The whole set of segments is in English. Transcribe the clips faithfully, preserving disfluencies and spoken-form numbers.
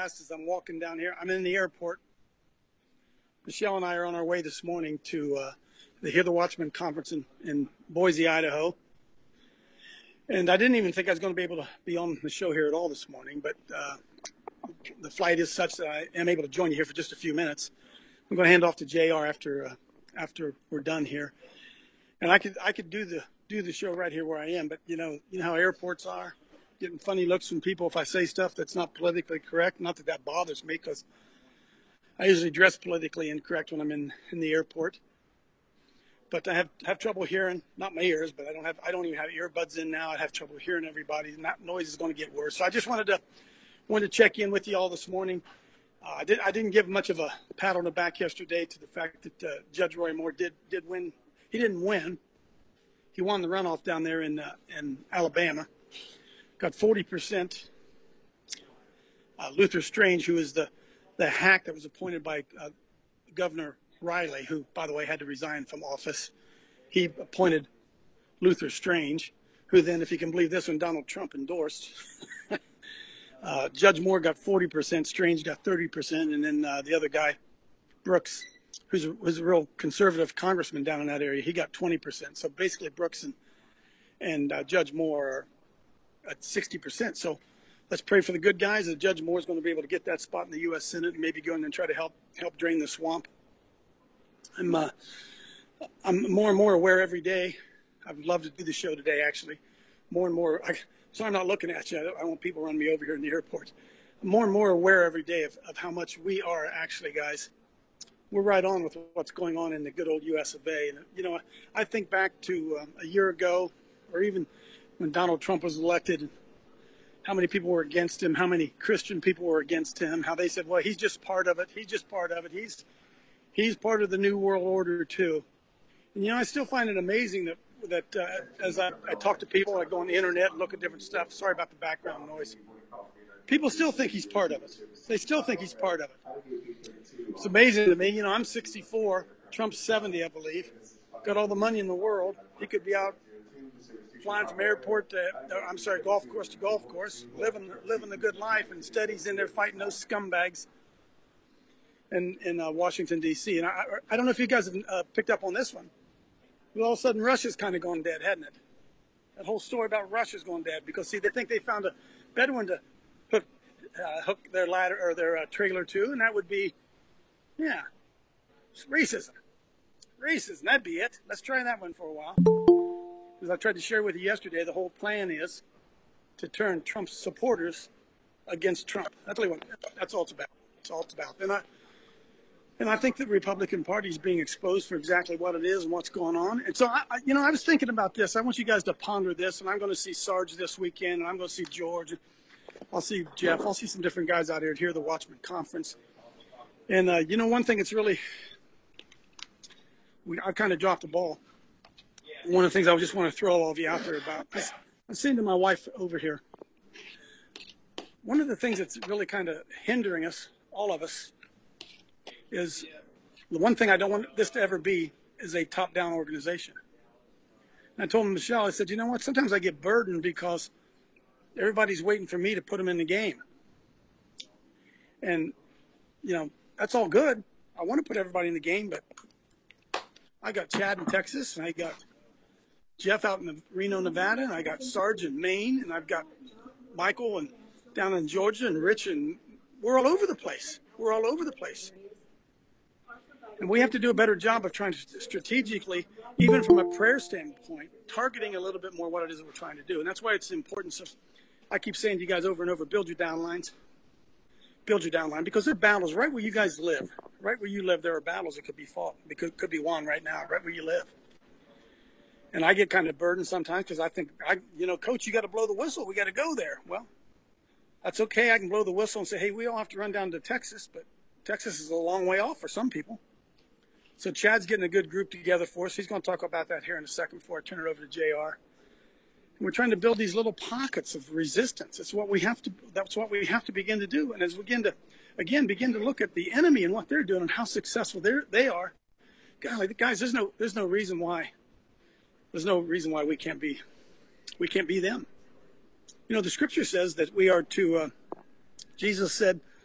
as I'm walking down here. I'm in the airport. Michelle and I are on our way this morning to uh, the Hear the Watchman conference in, in Boise, Idaho. And I didn't even think I was going to be able to be on the show here at all this morning, but uh, the flight is such that I am able to join you here for just a few minutes. I'm going to hand off to J R after uh, after we're done here. And I could I could do the do the show right here where I am, but you know you know how airports are, getting funny looks from people if I say stuff that's not politically correct. Not that that bothers me, because I usually dress politically incorrect when I'm in, in the airport. But I have have trouble hearing, not my ears, but I don't have I don't even have earbuds in now. I have trouble hearing everybody, and that noise is going to get worse. So I just wanted to wanted to check in with you all this morning. Uh, I did I didn't give much of a pat on the back yesterday to the fact that uh, Judge Roy Moore did did win. He didn't win. He won the runoff down there in uh, in Alabama. Got forty percent. Uh, Luther Strange, who is the the hack that was appointed by uh, Governor Riley, who, by the way, had to resign from office, he appointed Luther Strange, who then, if you can believe this one, Donald Trump endorsed. uh, Judge Moore got forty percent, Strange got thirty percent, and then uh, the other guy, Brooks, who's a, who's a real conservative congressman down in that area, he got twenty percent. So basically Brooks and, and uh, Judge Moore are at sixty percent. So let's pray for the good guys that Judge Moore is going to be able to get that spot in the U S Senate and maybe go in and try to help help drain the swamp. I'm uh, I'm more and more aware every day. I would love to do the show today, actually. More and more. I, so I'm not looking at you. I, don't, I want people running me over here in the airport. I'm more and more aware every day of, of how much we are actually, guys. We're right on with what's going on in the good old U S of A. And, you know, I think back to um, a year ago, or even when Donald Trump was elected, how many people were against him, how many Christian people were against him, how they said, well, he's just part of it. He's just part of it. He's he's part of the New World Order, too. And, you know, I still find it amazing that, that uh, as I, I talk to people, I go on the internet and look at different stuff. Sorry about the background noise. People still think he's part of it. They still think he's part of it. It's amazing to me. You know, I'm sixty-four. Trump's seventy, I believe. Got all the money in the world. He could be out flying from airport to, I'm sorry, golf course to golf course, living living the good life. Instead, he's in there fighting those scumbags in, in uh, Washington, D C. And I, I don't know if you guys have uh, picked up on this one. But all of a sudden, Russia's kind of gone dead, hadn't it? That whole story about Russia's gone dead because, see, they think they found a better one to hook, uh, hook their ladder or their uh, trailer to, and that would be, yeah, racism. Racism, that'd be it. Let's try that one for a while. As I tried to share with you yesterday, the whole plan is to turn Trump's supporters against Trump. That's what that's all it's about. That's all it's about. And I, and I think the Republican Party is being exposed for exactly what it is and what's going on. And so, I, I, you know, I was thinking about this. I want you guys to ponder this. And I'm going to see Sarge this weekend, and I'm going to see George. I'll see Jeff. I'll see some different guys out here at Hear the Watchman conference. And, uh, you know, one thing that's really, we, I kind of dropped the ball. One of the things I just want to throw all of you out there about, I, I'm saying to my wife over here, one of the things that's really kind of hindering us, all of us, is the one thing I don't want this to ever be is a top-down organization. And I told Michelle, I said, you know what, sometimes I get burdened because everybody's waiting for me to put them in the game. And, you know, that's all good. I want to put everybody in the game, but I got Chad in Texas, and I got Jeff out in Reno, Nevada, and I got Sarge in Maine, and I've got Michael and down in Georgia, and Rich, and we're all over the place. We're all over the place. And we have to do a better job of trying to strategically, even from a prayer standpoint, targeting a little bit more what it is that we're trying to do. And that's why it's the importance of, I keep saying to you guys over and over, build your downlines. Build your downline, because there are battles right where you guys live. Right where you live, there are battles that could be fought. It could, could be won right now, right where you live. And I get kind of burdened sometimes because I think, I, you know, Coach, you got to blow the whistle. We got to go there. Well, that's okay. I can blow the whistle and say, hey, we all have to run down to Texas, but Texas is a long way off for some people. So Chad's getting a good group together for us. He's going to talk about that here in a second before I turn it over to J R. And we're trying to build these little pockets of resistance. It's what we have to. That's what we have to begin to do. And as we begin to, again, begin to look at the enemy and what they're doing and how successful they they are, golly, guys, there's no there's no reason why. There's no reason why we can't be, we can't be them. You know, the scripture says that we are to, uh, Jesus said,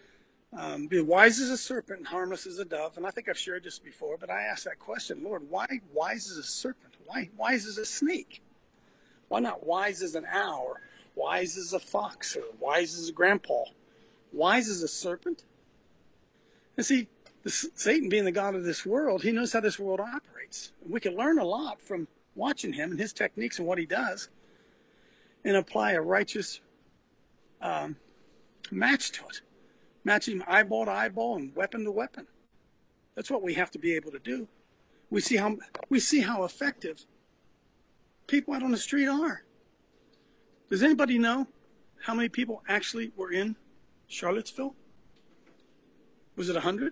Um, be wise as a serpent and harmless as a dove. And I think I've shared this before, but I asked that question, Lord, why wise as a serpent? Why wise as a snake? Why not wise as an owl, or wise as a fox, or wise as a grandpa? Wise as a serpent? And see, the, Satan being the god of this world, he knows how this world operates. And we can learn a lot from watching him and his techniques and what he does, and apply a righteous um, match to it. Matching eyeball to eyeball and weapon to weapon. That's what we have to be able to do. We see how we see how effective people out on the street are. Does anybody know how many people actually were in Charlottesville? Was it one hundred?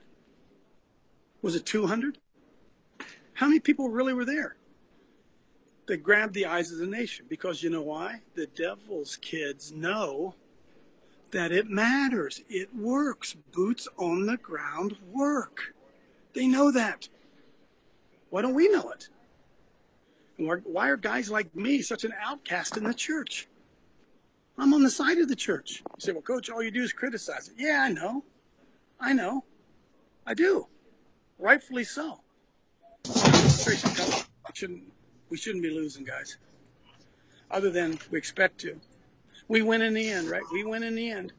Was it two hundred? How many people really were there? They grabbed the eyes of the nation because you know why? The devil's kids know that it matters. It works. Boots on the ground work. They know that. Why don't we know it? And why are guys like me such an outcast in the church? I'm on the side of the church. You say, well, Coach, all you do is criticize it. Yeah, I know. I know. I do. Rightfully so. Tracy, we shouldn't, we shouldn't be losing, guys. Other than we expect to. We win in the end, right? We win in the end.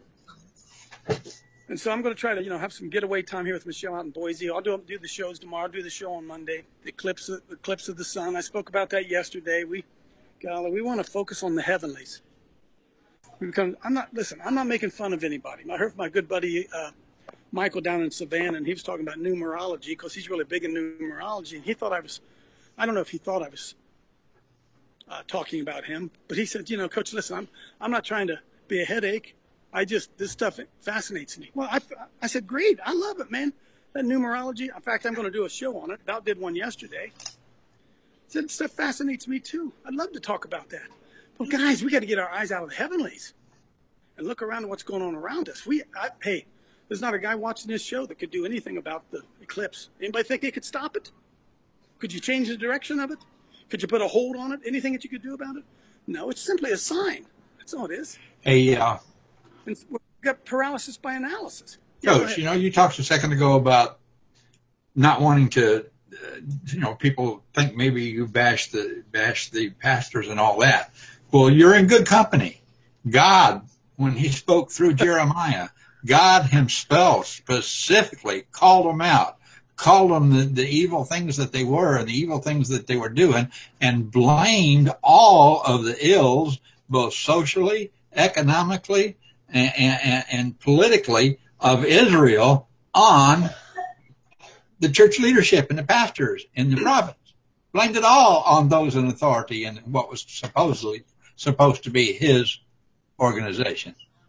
And so I'm going to try to, you know, have some getaway time here with Michelle out in Boise. I'll do do the shows tomorrow. I'll do the show on Monday. The eclipse, the eclipse of the sun. I spoke about that yesterday. We, golly, we want to focus on the heavenlies. We become. I'm not. Listen. I'm not making fun of anybody. I heard from my good buddy uh, Michael down in Savannah, and he was talking about numerology because he's really big in numerology, and he thought I was. I don't know if he thought I was. Uh, talking about him, but he said, you know, Coach, listen, I'm I'm not trying to be a headache. I just, this stuff fascinates me. Well, I, I said, great. I love it, man. That numerology. In fact, I'm going to do a show on it. About did one yesterday. I said, stuff fascinates me too. I'd love to talk about that. Well, guys, we got to get our eyes out of the heavenlies and look around at what's going on around us. We, I, hey, there's not a guy watching this show that could do anything about the eclipse. Anybody think they could stop it? Could you change the direction of it? Could you put a hold on it? Anything that you could do about it? No, it's simply a sign. That's all it is. Hey, uh, and we've got paralysis by analysis. Yeah, Coach, you know, you talked a second ago about not wanting to, uh, you know, people think maybe you bash the bash the pastors and all that. Well, you're in good company. God, when he spoke through Jeremiah, God himself specifically called them out. Called them the, the evil things that they were and the evil things that they were doing, and blamed all of the ills, both socially, economically, and, and, and politically, of Israel on the church leadership and the pastors in the province. Blamed it all on those in authority and what was supposedly supposed to be his organization.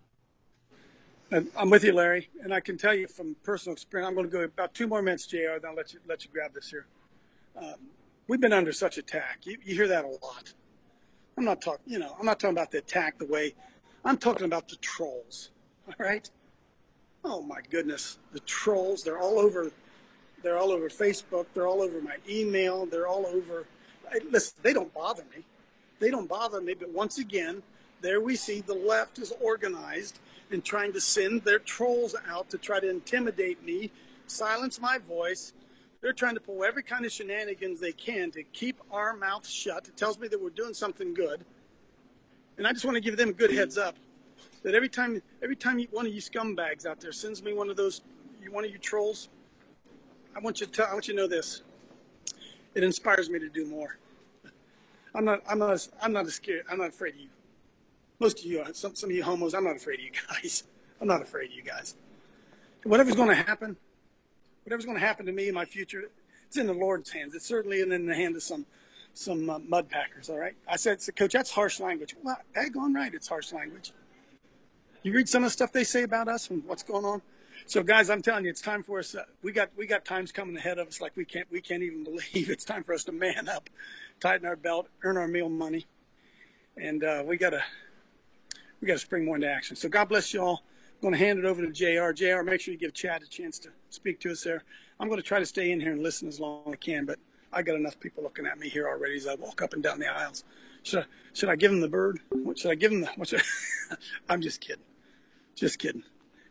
I'm with you, Larry, and I can tell you from personal experience. I'm going to go about two more minutes, J R. Then I'll let you let you grab this here. Um, we've been under such attack. You, you hear that a lot. I'm not talking, you know, I'm not talking about the attack the way I'm talking about the trolls. All right. Oh my goodness, the trolls. They're all over. They're all over Facebook. They're all over my email. They're all over. Listen, they don't bother me. They don't bother me. But once again, there we see the left is organized and trying to send their trolls out to try to intimidate me, silence my voice. They're trying to pull every kind of shenanigans they can to keep our mouths shut. It tells me that we're doing something good. And I just want to give them a good heads up that every time every time you, one of you scumbags out there sends me one of those, you, one of you trolls, I want you to tell, I want you to know this. It inspires me to do more. I'm not I'm not I'm not scared. I'm not afraid of you. Most of you, some, some of you homos, I'm not afraid of you guys. I'm not afraid of you guys. Whatever's going to happen, whatever's going to happen to me in my future, it's in the Lord's hands. It's certainly in the hand of some some uh, mud packers, all right? I said, so, Coach, that's harsh language. Well, daggone right, it's harsh language. You read some of the stuff they say about us and what's going on? So, guys, I'm telling you, it's time for us. Uh, we got we got times coming ahead of us like we can't we can't even believe. It's time for us to man up, tighten our belt, earn our meal money, and uh, we got to we got to spring more into action. So, God bless you all. I'm going to hand it over to J R. J R, make sure you give Chad a chance to speak to us there. I'm going to try to stay in here and listen as long as I can, but I got enough people looking at me here already as I walk up and down the aisles. Should I, should I give him the bird? What should I give him? The, what should I, I'm just kidding. Just kidding.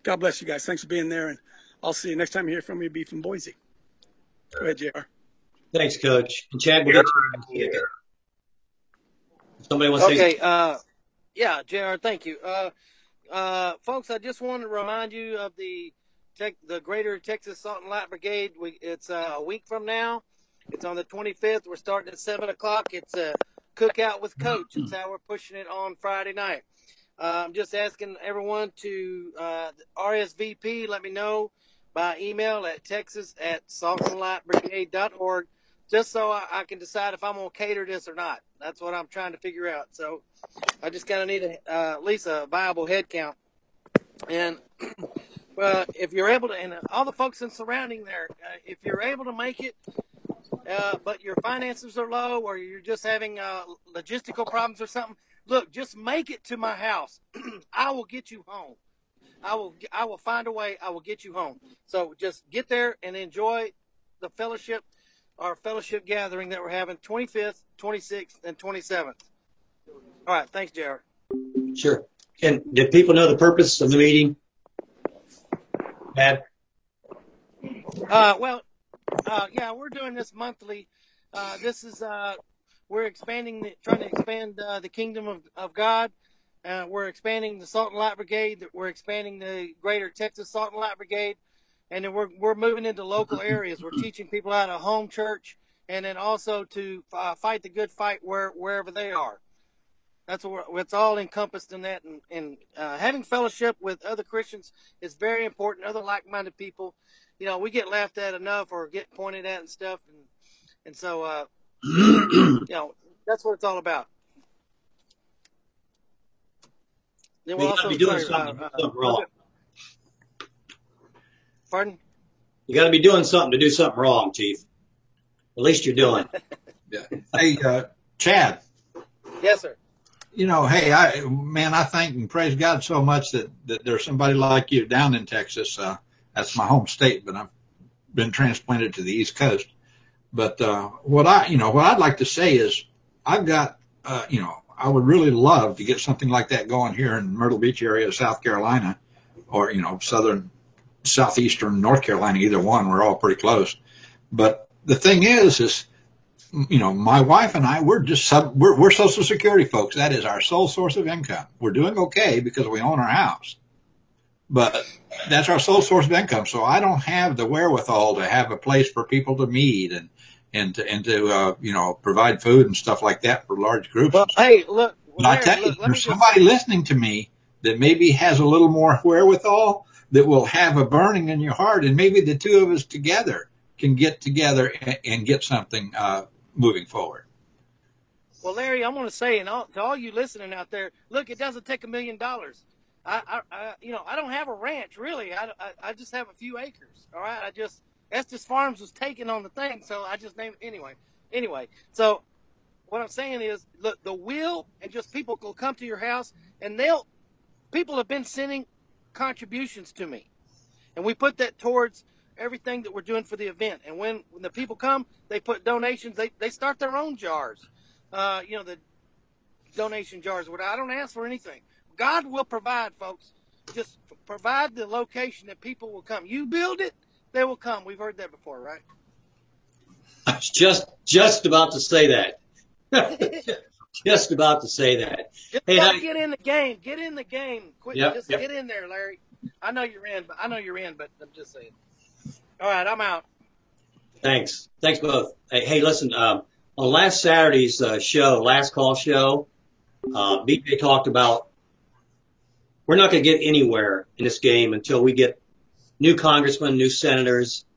God bless you guys. Thanks for being there. And I'll see you next time you hear from me. Be from Boise. Go ahead, J R. Thanks, Coach. And Chad, we'll get to you again. Somebody wants to Okay. say Uh, yeah, J R, thank you. Uh, uh, folks, I just want to remind you of the tech, the Greater Texas Salt and Light Brigade. We, it's uh, a week from now. It's on the twenty-fifth. We're starting at seven o'clock. It's a cookout with Coach. It's how we're pushing it on Friday night. Uh, I'm just asking everyone to uh, R S V P. Let me know by email at texas at salt and light brigade dot org, just so I, I can decide if I'm going to cater this or not. That's what I'm trying to figure out. So I just kind of need a, uh, at least a viable head count. And uh, if you're able to, and all the folks in surrounding there, uh, if you're able to make it, uh, but your finances are low or you're just having uh, logistical problems or something, look, just make it to my house. I will get you home. I will I will find a way. I will get you home. So just get there and enjoy the fellowship, our fellowship gathering that we're having twenty-fifth, twenty-sixth, and twenty-seventh. All right. Thanks, J R. Sure. And did people know the purpose of the meeting? Matt? Uh, well, uh, yeah, we're doing this monthly. Uh, this is uh, we're expanding, the, trying to expand uh, the kingdom of, of God. Uh, we're expanding the Salt and Light Brigade. We're expanding the Greater Texas Salt and Light Brigade, and then we're we're moving into local areas. We're teaching people how to home church, and then also to uh, fight the good fight where wherever they are. That's what we're, it's all encompassed in that. And, and uh, having fellowship with other Christians is very important. Other like-minded people, you know, we get laughed at enough or get pointed at and stuff, and and so uh, you know that's what it's all about. Then we'll You got also to be doing sorry, something, uh, something wrong. Pardon? You got to be doing something to do something wrong, Chief. At least you're doing. Yeah. Hey, uh, Chad. Yes, sir. You know, hey, I man, I thank and praise God so much that, that there's somebody like you down in Texas. Uh, that's my home state, but I've been transplanted to the East Coast. But uh, what I, you know, what I'd like to say is, I've got, uh, you know, I would really love to get something like that going here in Myrtle Beach area of South Carolina, or you know, southern, southeastern North Carolina. Either one, we're all pretty close. But the thing is, is you know, my wife and I, we're just sub, we're, we're Social Security folks. That is our sole source of income. We're doing okay because we own our house, but that's our sole source of income. So I don't have the wherewithal to have a place for people to meet and and to, and to uh, you know, provide food and stuff like that for large groups. Well, hey, look. But I tell you, look, there's somebody just... listening to me that maybe has a little more wherewithal that will have a burning in your heart, and maybe the two of us together can get together and, and get something uh, moving forward. Well, Larry, I'm going to say, and all, to all you listening out there, look, it doesn't take a million dollars. I, I, I, you know, I don't have a ranch really. I, I, I just have a few acres. All right, I just Estes Farms was taken on the thing, so I just named it anyway. Anyway, so what I'm saying is, look, the will, and just people will come to your house, and they'll. People have been sending contributions to me, and we put that towards everything that we're doing for the event. And when, when the people come, they put donations. They they start their own jars. Uh, you know, the donation jars. Where I don't ask for anything. God will provide, folks. Just provide the location that people will come. You build it, they will come. We've heard that before, right? I was just just about to say that. Just about to say that. Just hey, I, I, get in the game. Get in the game. Quit. Yep, just yep. get in there, Larry. I know you're in, but I know you're in, but I'm just saying. All right, I'm out. Thanks. Thanks both. Hey, hey listen, um, on last Saturday's uh, show, last call show, uh, B J talked about we're not going to get anywhere in this game until we get new congressmen, new senators,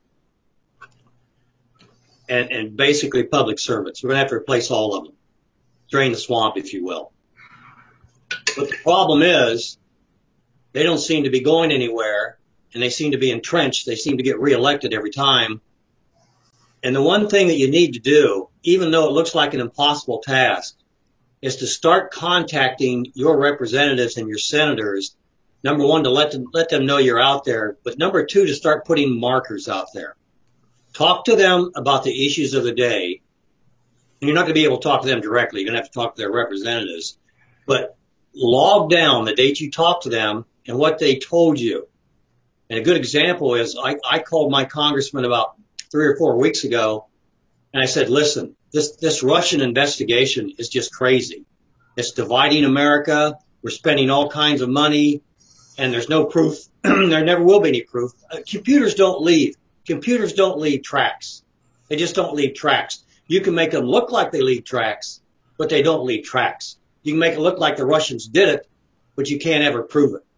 and, and basically public servants. We're going to have to replace all of them. Drain the swamp, if you will. But the problem is they don't seem to be going anywhere, and they seem to be entrenched. They seem to get reelected every time. And the one thing that you need to do, even though it looks like an impossible task, is to start contacting your representatives and your senators. Number one, to let them, let them know you're out there. But number two, to start putting markers out there. Talk to them about the issues of the day. And you're not going to be able to talk to them directly. You're going to have to talk to their representatives. But log down the date you talked to them and what they told you. And a good example is I, I called my congressman about three or four weeks ago, and I said, listen, this, this Russian investigation is just crazy. It's dividing America. We're spending all kinds of money, and there's no proof. There never will be any proof. Uh, computers don't leave. Computers don't leave tracks. They just don't leave tracks. You can make them look like they leave tracks, but they don't leave tracks. You can make it look like the Russians did it, but you can't ever prove it.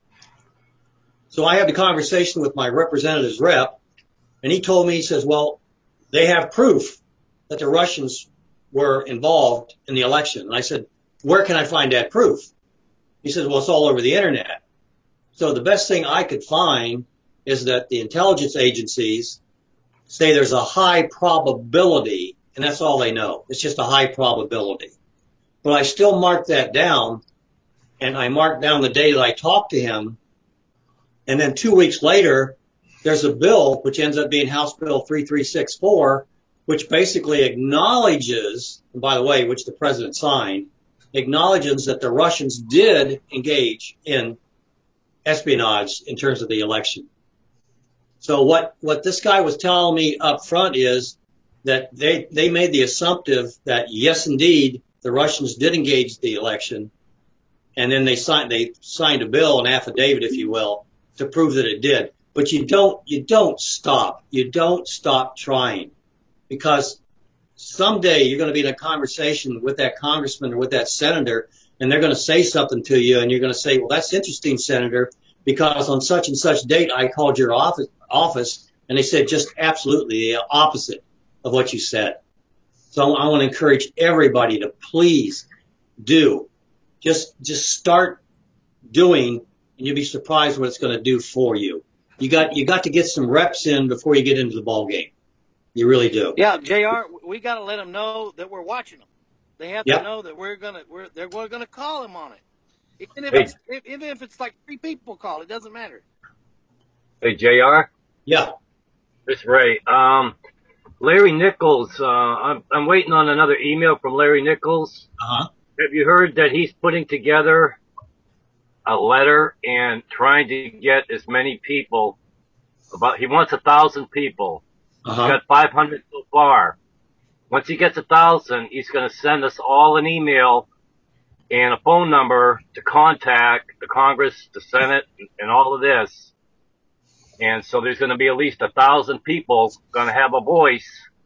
So I had the conversation with my representative's rep, and he told me, he says, well, they have proof that the Russians were involved in the election. And I said, where can I find that proof? He says, well, it's all over the internet. So the best thing I could find is that the intelligence agencies say there's a high probability, and that's all they know. It's just a high probability. But I still marked that down, and I marked down the day that I talked to him. And then two weeks later, there's a bill, which ends up being House Bill thirty-three sixty-four, which basically acknowledges, and by the way, which the president signed, acknowledges that the Russians did engage in espionage in terms of the election. So what, what this guy was telling me up front is that they, they made the assumptive that, yes, indeed, the Russians did engage the election, and then they signed, they signed a bill, an affidavit, if you will, to prove that it did. But you don't, you don't stop. You don't stop trying, because someday you're going to be in a conversation with that congressman or with that senator, and they're going to say something to you, and you're going to say, well, that's interesting, Senator, because on such and such date I called your office, office, and they said just absolutely the opposite of what you said. So I want to encourage everybody to please do, just, just start doing, and you'll be surprised what it's going to do for you. You got, you got to get some reps in before you get into the ball game. You really do. Yeah, J R, we got to let them know that we're watching them. They have Yep. to know that we're gonna, we're, they're we're gonna call them on it. Even if Hey. it's, if, even if it's like three people call, it doesn't matter. Hey, J R, Yeah. it's Ray. Um, Larry Nichols, uh, I'm, I'm waiting on another email from Larry Nichols. Uh-huh. Have you heard that he's putting together a letter and trying to get as many people, about, he wants a thousand people. Uh-huh. He's got five hundred so far. Once he gets a thousand, he's going to send us all an email and a phone number to contact the Congress, the Senate, and all of this. And so there's going to be at least a thousand people going to have a voice.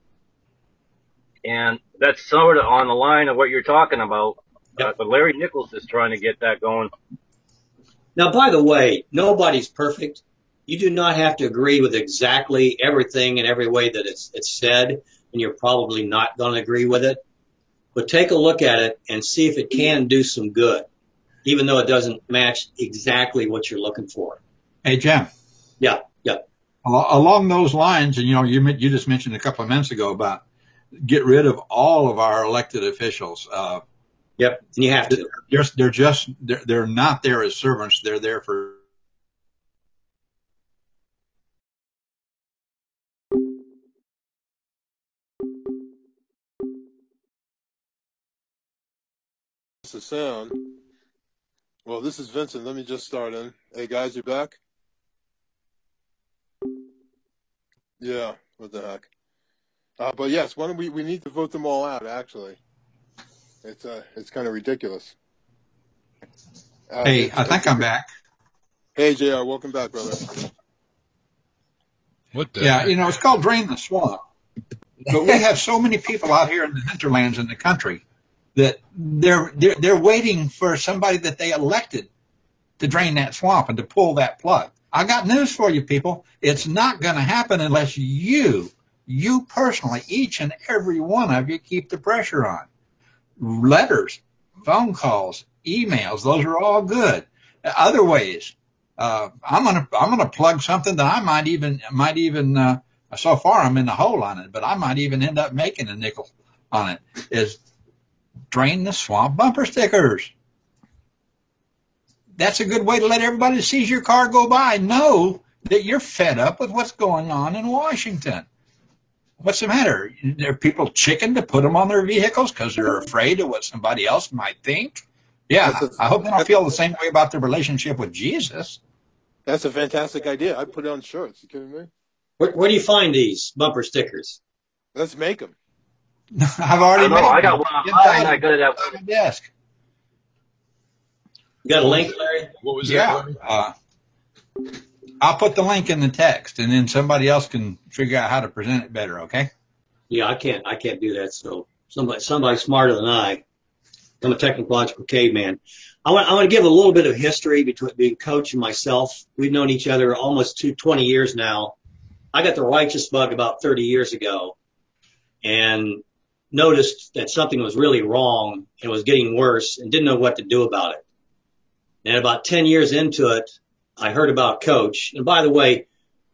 And that's sort of on the line of what you're talking about. Yep. Uh, but Larry Nichols is trying to get that going. Now, by the way, nobody's perfect. You do not have to agree with exactly everything in every way that it's, it's said, and you're probably not going to agree with it. But take a look at it and see if it can do some good, even though it doesn't match exactly what you're looking for. Hey, Jim, Yeah, yeah. al- along those lines, and you know, you men- you just mentioned a couple of minutes ago about get rid of all of our elected officials. Uh, Yep, and you have to. they're, they're just they're, they're not there as servants. They're there for The sound. Well, this is Vincent. Let me just start in. Hey, guys, you back? Yeah, what the heck? Uh, but yes, why don't we, we need to vote them all out, actually. It's uh, it's kind of ridiculous. Uh, Hey, it's- I think I'm back. Hey, J R, welcome back, brother. What the Yeah, heck? you know, it's called Drain the Swamp. But we have so many people out here in the hinterlands in the country that they're, they're, they're waiting for somebody that they elected to drain that swamp and to pull that plug. I got news for you, people. It's not going to happen unless you, you personally, each and every one of you keep the pressure on. Letters, phone calls, emails, those are all good. Other ways, uh, I'm going to, I'm going to plug something that I might even, might even, uh, so far I'm in the hole on it, but I might even end up making a nickel on it, is Drain the Swamp bumper stickers. That's a good way to let everybody that sees your car go by know that you're fed up with what's going on in Washington. What's the matter? Are people chicken to put them on their vehicles because they're afraid of what somebody else might think? Yeah, That's a- I hope they don't feel the same way about their relationship with Jesus. That's a fantastic idea. I'd put it on shirts. You kidding me? Where, where do you find these bumper stickers? Let's make them. I've I already don't know. made I got them. one on Inside mine. I got it at my desk. You got a link, Larry? What was Yeah. that? Uh, I'll put the link in the text, and then somebody else can figure out how to present it better. Okay? Yeah, I can't. I can't do that. So somebody, somebody smarter than I. I'm a technological caveman. I want. I want to give a little bit of history between being Coach and myself. We've known each other almost two, twenty years now. I got the righteous bug about thirty years ago, and noticed that something was really wrong and was getting worse, and didn't know what to do about it. And about ten years into it, I heard about Coach. And by the way,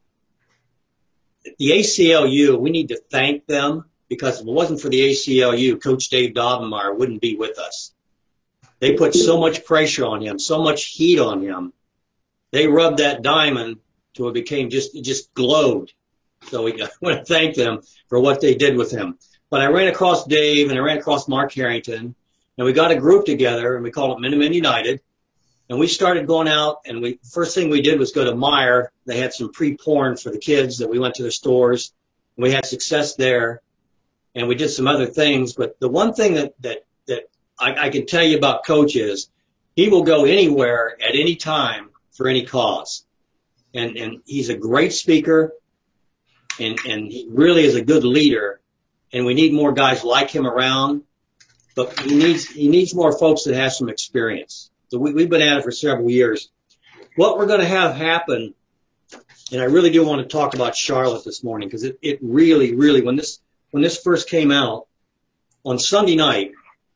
the A C L U, we need to thank them, because if it wasn't for the A C L U, Coach Dave Daubenmire wouldn't be with us. They put so much pressure on him, so much heat on him. They rubbed that diamond till it became just, it just glowed. So we, I want to thank them for what they did with him. But I ran across Dave and I ran across Mark Harrington, and we got a group together, and we called it Minutemen United. And we started going out, and we first thing we did was go to Meijer. They had some pre-porn for the kids that we went to the stores. And we had success there, and we did some other things. But the one thing that that that I, I can tell you about Coach is he will go anywhere at any time for any cause, and and he's a great speaker, and and he really is a good leader. And we need more guys like him around, but he needs he needs more folks that have some experience. So we, we've been at it for several years. What we're going to have happen, and I really do want to talk about Charlotte this morning, because it, it really, really, when this when this first came out on Sunday night,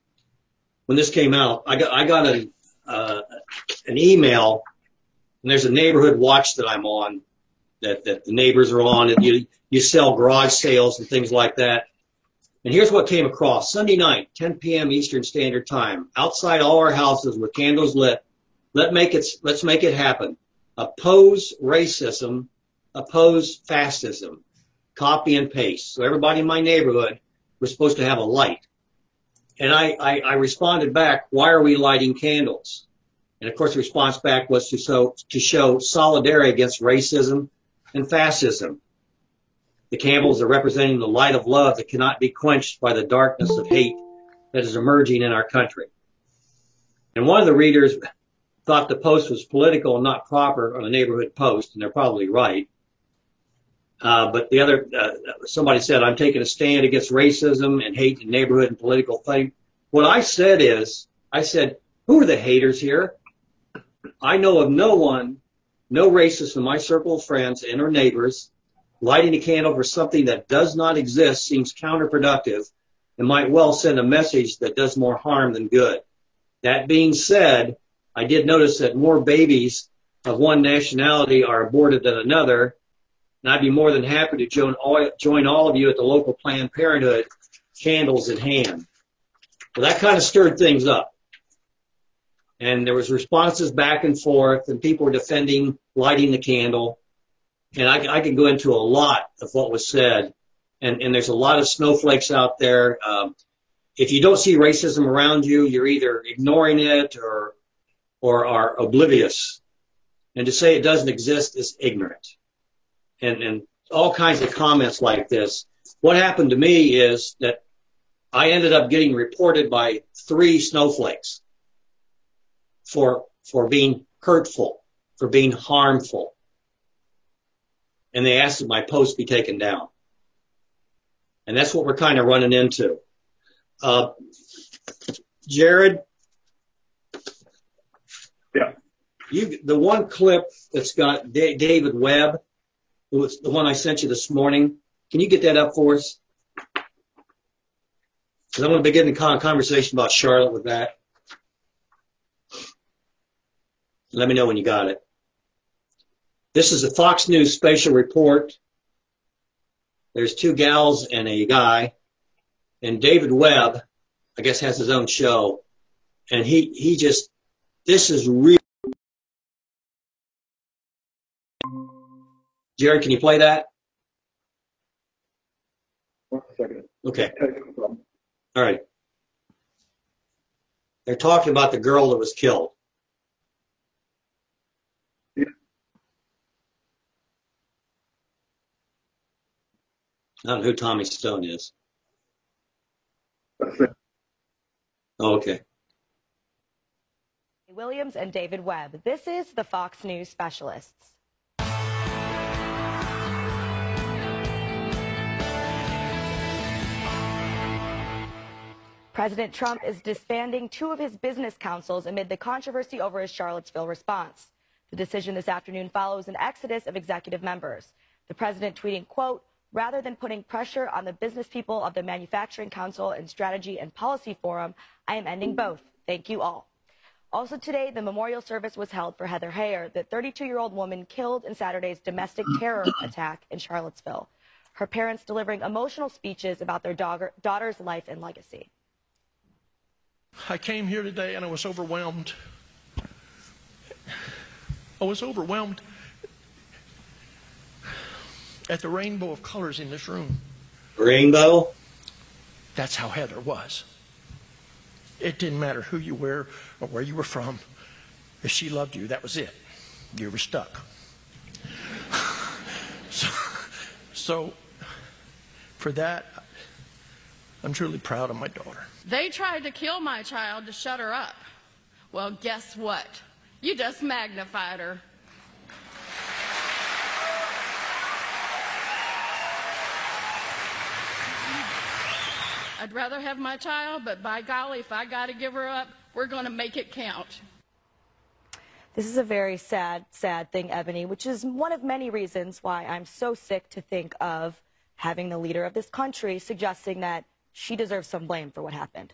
when this came out, I got I got a uh, an email, and there's a neighborhood watch that I'm on, that that the neighbors are on, and you you sell garage sales and things like that. And here's what came across. Sunday night, ten p.m. Eastern Standard Time, outside all our houses with candles lit. Let make it, let's make it happen. Oppose racism, oppose fascism. Copy and paste. So everybody in my neighborhood was supposed to have a light. And I, I, I responded back, why are we lighting candles? And of course the response back was to show, to show solidarity against racism and fascism. The candles are representing the light of love that cannot be quenched by the darkness of hate that is emerging in our country. And one of the readers thought the post was political and not proper on a neighborhood post, and they're probably right. Uh, but the other, uh, somebody said, I'm taking a stand against racism and hate in neighborhood and political thing. What I said is, I said, who are the haters here? I know of no one, no racist in my circle of friends and or neighbors. Lighting a candle for something that does not exist seems counterproductive and might well send a message that does more harm than good. That being said, I did notice that more babies of one nationality are aborted than another, and I'd be more than happy to join all, join all of you at the local Planned Parenthood, candles in hand. Well, that kind of stirred things up. And there was responses back and forth, and people were defending lighting the candle. And I, I could go into a lot of what was said, and, and there's a lot of snowflakes out there. Um, if you don't see racism around you, you're either ignoring it or or are oblivious. And to say it doesn't exist is ignorant. And, and all kinds of comments like this. What happened to me is that I ended up getting reported by three snowflakes for for being hurtful, for being harmful. And they asked that my post be taken down. And that's what we're kind of running into. Uh, Jared? Yeah. You, the one clip that's got D- David Webb, it was the one I sent you this morning. Can you get that up for us? Because I want to begin the con- conversation about Charlotte with that. Let me know when you got it. This is a Fox News special report. There's two gals and a guy. And David Webb, I guess, has his own show. And he, he just, this is real. Jared, can you play that? One second. Okay. All right. They're talking about the girl that was killed. I don't know who Tommy Stone is. Oh, okay. Williams and David Webb. This is the Fox News Specialists. President Trump is disbanding two of his business councils amid the controversy over his Charlottesville response. The decision this afternoon follows an exodus of executive members. The president tweeting, quote, rather than putting pressure on the business people of the Manufacturing Council and Strategy and Policy Forum, I am ending both. Thank you all. Also today, the memorial service was held for Heather Heyer, the thirty-two-year-old woman killed in Saturday's domestic terror attack in Charlottesville. Her parents delivering emotional speeches about their daughter, daughter's life and legacy. I came here today and I was overwhelmed. I was overwhelmed at the rainbow of colors in this room. Rainbow? That's how Heather was. It didn't matter who you were or where you were from. If she loved you, that was it. You were stuck. So, so for that, I'm truly proud of my daughter. They tried to kill my child to shut her up. Well, guess what? You just magnified her. I'd rather have my child, but by golly, if I got to give her up, we're going to make it count. This is a very sad, sad thing, Ebony, which is one of many reasons why I'm so sick to think of having the leader of this country suggesting that she deserves some blame for what happened.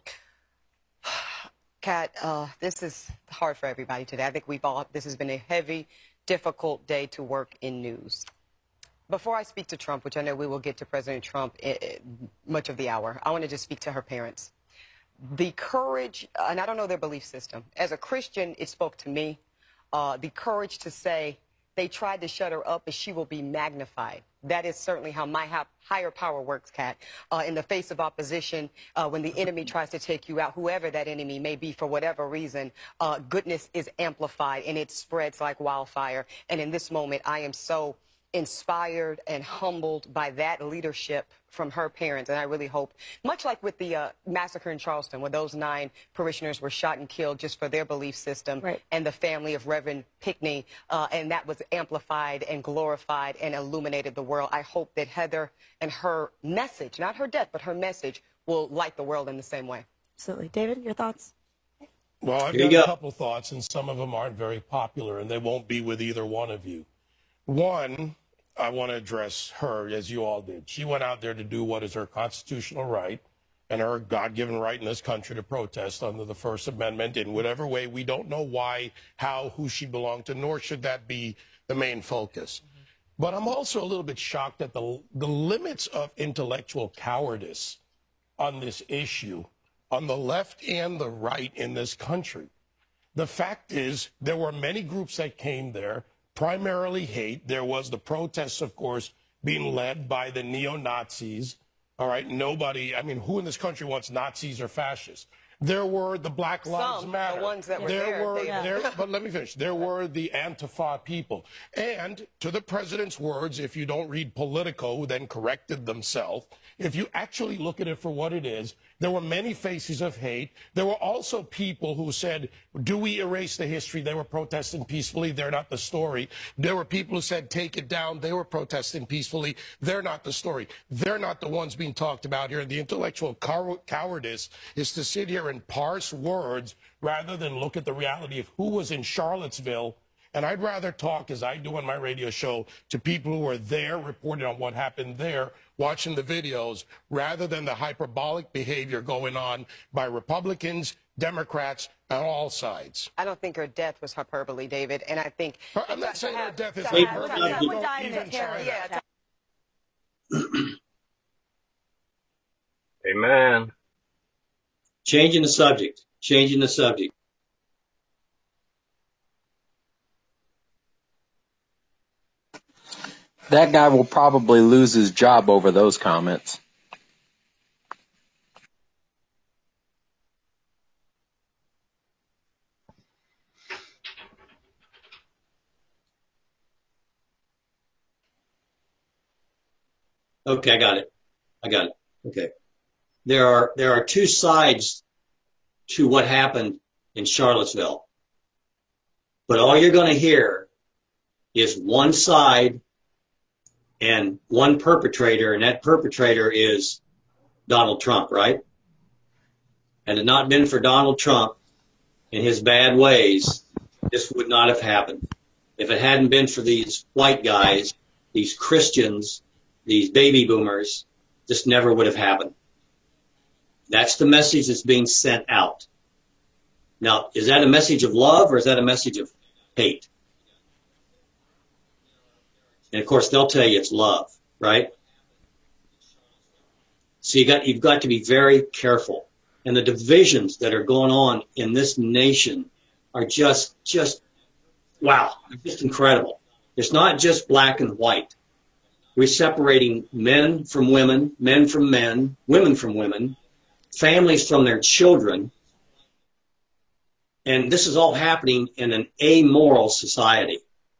Kat, uh, this is hard for everybody today. I think we've all, this has been a heavy, difficult day to work in news. Before I speak to Trump, which I know we will get to President Trump I, I, much of the hour, I want to just speak to her parents. The courage, and I don't know their belief system. As a Christian, it spoke to me. Uh, the courage to say they tried to shut her up, but she will be magnified. That is certainly how my ha higher power works, Kat. Uh, in the face of opposition, uh, when the enemy tries to take you out, whoever that enemy may be for whatever reason, uh, goodness is amplified and it spreads like wildfire. And in this moment, I am so inspired and humbled by that leadership from her parents. And I really hope, much like with the uh, massacre in Charleston, where those nine parishioners were shot and killed just for their belief system, right, and the family of Reverend Pickney, uh, and that was amplified and glorified and illuminated the world. I hope that Heather and her message, not her death, but her message, will light the world in the same way. Absolutely. David, your thoughts? Well, I've got a couple thoughts, and some of them aren't very popular, and they won't be with either one of you. One, I want to address her, as you all did. She went out there to do what is her constitutional right and her God-given right in this country to protest under the First Amendment in whatever way. We don't know why, how, who she belonged to, nor should that be the main focus. Mm-hmm. But I'm also a little bit shocked at the, the limits of intellectual cowardice on this issue, on the left and the right in this country. The fact is, there were many groups that came there, primarily hate. There was the protests, of course, being led by the neo-Nazis. All right, nobody, I mean, who in this country wants Nazis or fascists? There were the Black Lives Some, Matter. the ones that were there. there, Were, they, yeah. there, but let me finish. There were the Antifa people. And to the president's words, if you don't read Politico, who then corrected themselves, if you actually look at it for what it is, there were many faces of hate. There were also people who said, do we erase the history? They were protesting peacefully. They're not the story. There were people who said, take it down. They were protesting peacefully. They're not the story. They're not the ones being talked about here. The intellectual cow cowardice is to sit here and parse words rather than look at the reality of who was in Charlottesville. And I'd rather talk, as I do on my radio show, to people who are there, reporting on what happened there, watching the videos, rather than the hyperbolic behavior going on by Republicans, Democrats, on all sides. I don't think her death was hyperbole, David, and I think... I'm not saying her death is Wait, hyperbole. Someone died in a terror attack. Amen. Changing the subject. Changing the subject. That guy will probably lose his job over those comments. Okay, I got it. I got it. Okay. There are, there are two sides to what happened in Charlottesville. But all you're going to hear is one side and one perpetrator, and that perpetrator is Donald Trump, right? Had it not been for Donald Trump and his bad ways, this would not have happened. If it hadn't been for these white guys, these Christians, these baby boomers, this never would have happened. That's the message that's being sent out. Now, is that a message of love or is that a message of hate? And of course, they'll tell you it's love, right? So you got, you've got to be very careful. And the divisions that are going on in this nation are just, just, wow, just incredible. It's not just black and white. We're separating men from women, men from men, women from women, families from their children. And this is all happening in an amoral society.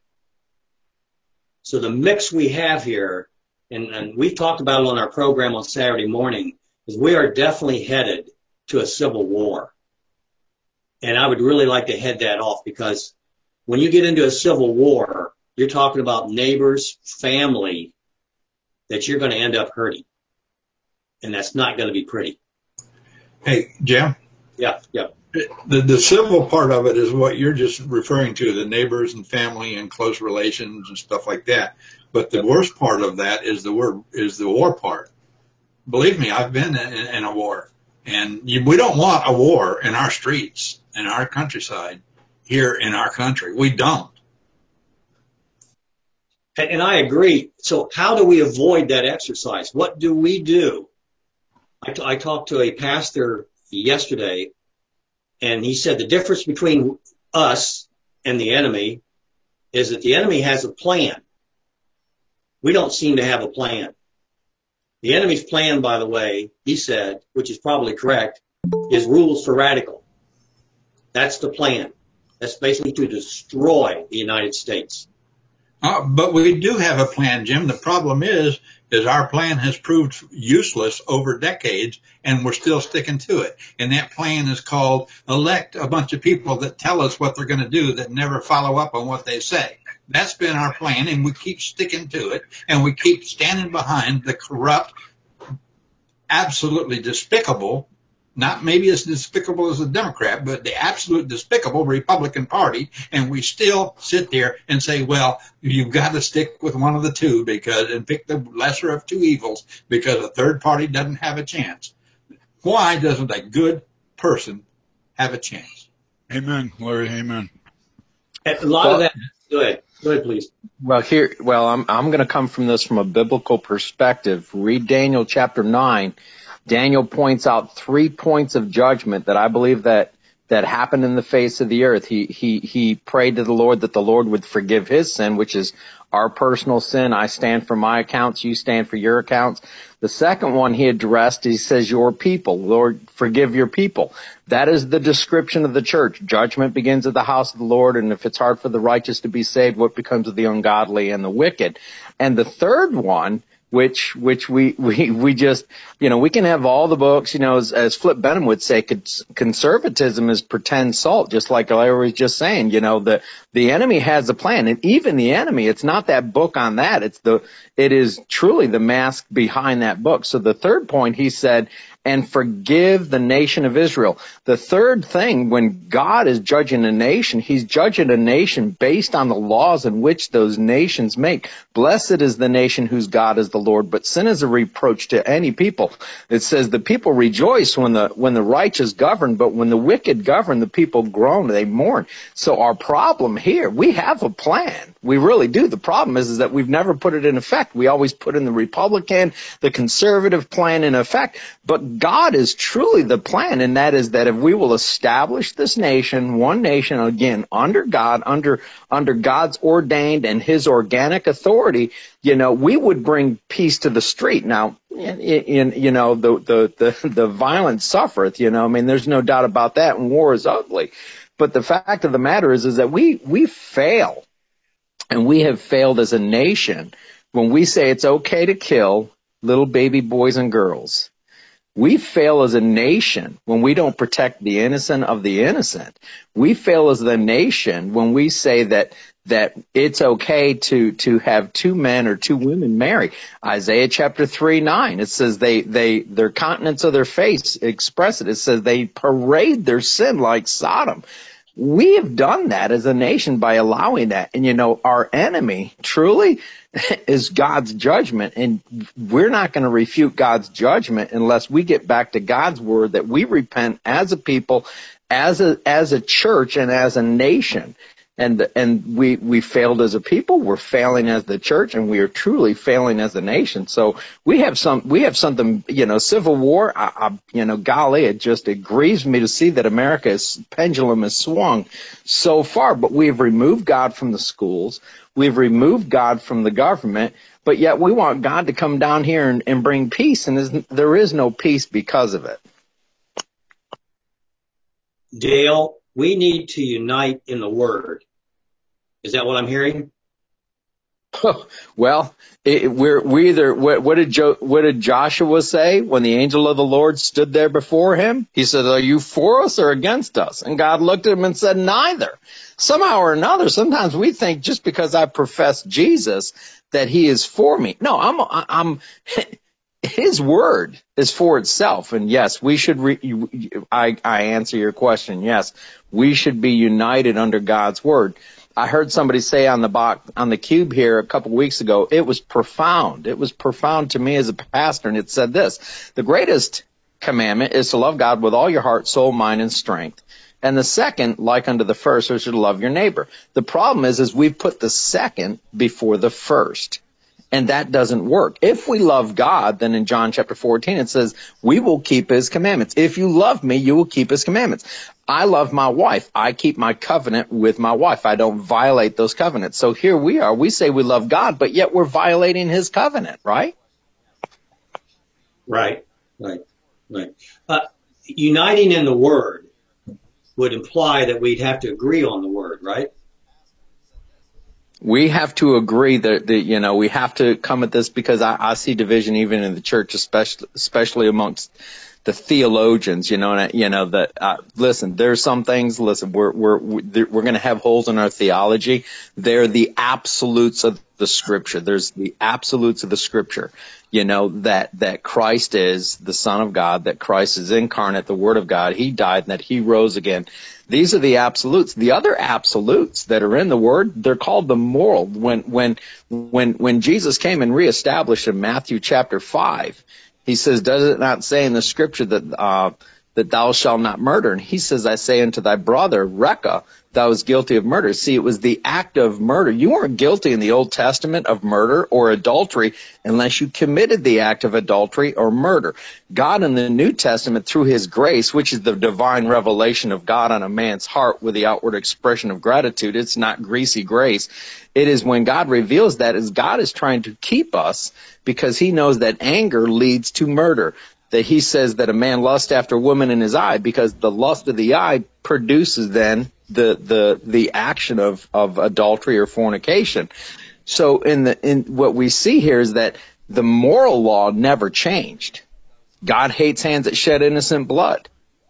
So the mix we have here, and, and we've talked about it on our program on Saturday morning, is we are definitely headed to a civil war. And I would really like to head that off, because when you get into a civil war, you're talking about neighbors, family, that you're going to end up hurting. And that's not going to be pretty. Hey, Jim? Yeah, yeah. The, the civil part of it is what you're just referring to, the neighbors and family and close relations and stuff like that. But the worst part of that is the word, is the war part. Believe me, I've been in, in a war. And you, we don't want a war in our streets, in our countryside, here in our country. We don't. And, and I agree. So how do we avoid that exercise? What do we do? I, t- I talked to a pastor yesterday, and he said the difference between us and the enemy is that the enemy has a plan. We don't seem to have a plan. The enemy's plan, by the way, he said, which is probably correct, is rules for radical. That's the plan. That's basically to destroy the United States. Uh, but we do have a plan, Jim. The problem is, is our plan has proved useless over decades, and we're still sticking to it. And that plan is called elect a bunch of people that tell us what they're going to do that never follow up on what they say. That's been our plan, and we keep sticking to it, and we keep standing behind the corrupt, absolutely despicable, not maybe as despicable as the Democrat, but the absolute despicable Republican Party, and we still sit there and say, well, you've got to stick with one of the two because and pick the lesser of two evils because a third party doesn't have a chance. Why doesn't a good person have a chance? Amen, Larry, amen. A lot well, of that, go ahead. Go ahead, please. Well, here, well, I'm, I'm going to come from this from a biblical perspective. Read Daniel chapter nine. Daniel points out three points of judgment that I believe that, that happened in the face of the earth. He, he, he prayed to the Lord that the Lord would forgive his sin, which is our personal sin. I stand for my accounts. You stand for your accounts. The second one he addressed, he says, your people. Lord, forgive your people. That is the description of the church. Judgment begins at the house of the Lord, and if it's hard for the righteous to be saved, what becomes of the ungodly and the wicked? And the third one, which, which we, we, we just, you know, we can have all the books, you know, as, as Flip Benham would say, conservatism is pretend salt, just like Larry was just saying, you know, the, the enemy has a plan. And even the enemy, it's not that book on that. It's the, it is truly the mask behind that book. So the third point, he said, and forgive the nation of Israel. The third thing, when God is judging a nation, he's judging a nation based on the laws in which those nations make. Blessed is the nation whose God is the Lord, but sin is a reproach to any people. It says the people rejoice when the, when the righteous govern, but when the wicked govern, the people groan, they mourn. So our problem here, we have a plan. We really do. The problem is, is that we've never put it in effect. We always put in the Republican, the conservative plan in effect, but God is truly the plan, and that is that if we will establish this nation, one nation, again, under God, under under God's ordained and his organic authority, you know, we would bring peace to the street. Now, in, in you know, the, the, the, the violence suffereth, you know, I mean, there's no doubt about that, and war is ugly. But the fact of the matter is, is that we, we fail, and we have failed as a nation when we say it's okay to kill, little baby boys and girls. We fail as a nation when we don't protect the innocent of the innocent. We fail as the nation when we say that that it's okay to to have two men or two women marry. Isaiah chapter three nine, it says they they their countenance of their face express it. It says they parade their sin like Sodom. We have done that as a nation by allowing that. And, you know, our enemy truly is God's judgment. And we're not going to refute God's judgment unless we get back to God's word, that we repent as a people, as a, as a church, and as a nation. And, and we, we failed as a people, we're failing as the church, and we are truly failing as a nation. So we have some, we have something, you know, civil war, I, I, you know, golly, it just, it grieves me to see that America's pendulum has swung so far, but we've removed God from the schools. We've removed God from the government, but yet we want God to come down here and, and bring peace, and there is no peace because of it. Dale, we need to unite in the Word. Is that what I'm hearing? Well, it, we're we either what, what did jo, what did Joshua say when the angel of the Lord stood there before him? He said, "Are you for us or against us?" And God looked at him and said, "Neither." Somehow or another, sometimes we think just because I profess Jesus that He is for me. No, I'm I'm. His word is for itself, and yes, we should. Re, I I answer your question. Yes, we should be united under God's word. I heard somebody say on the box, on the cube here a couple weeks ago, it was profound. It was profound to me as a pastor, and it said this: the greatest commandment is to love God with all your heart, soul, mind, and strength. And the second, like unto the first, is to love your neighbor. The problem is, is we've put the second before the first. And that doesn't work. If we love God, then in John chapter fourteen, it says, we will keep His commandments. If you love me, you will keep His commandments. I love my wife. I keep my covenant with my wife. I don't violate those covenants. So here we are. We say we love God, but yet we're violating His covenant, right? Right, right, right. Uh, uniting in the Word would imply that we'd have to agree on the Word, right? We have to agree that, that, you know, we have to come at this because I, I see division even in the church, especially, especially amongst the theologians, you know, and, you know, that, uh, listen, there's some things, listen, we're, we're, we're going to have holes in our theology. They're the absolutes of the scripture. There's the absolutes of the scripture, you know, that, that Christ is the Son of God, that Christ is incarnate, the Word of God. He died and that He rose again. These are the absolutes. The other absolutes that are in the Word, they're called the moral. When, when, when, when Jesus came and reestablished in Matthew chapter five, He says, does it not say in the scripture that, uh, that thou shalt not murder? And He says, I say unto thy brother, Recca, thou was guilty of murder. See, it was the act of murder. You weren't guilty in the Old Testament of murder or adultery unless you committed the act of adultery or murder. God in the New Testament, through His grace, which is the divine revelation of God on a man's heart with the outward expression of gratitude, it's not greasy grace. It is when God reveals that, is God is trying to keep us because He knows that anger leads to murder. That He says that a man lusts after a woman in his eye because the lust of the eye produces then the the the action of of adultery or fornication. So in the in what we see here is that the moral law never changed. God hates hands that shed innocent blood.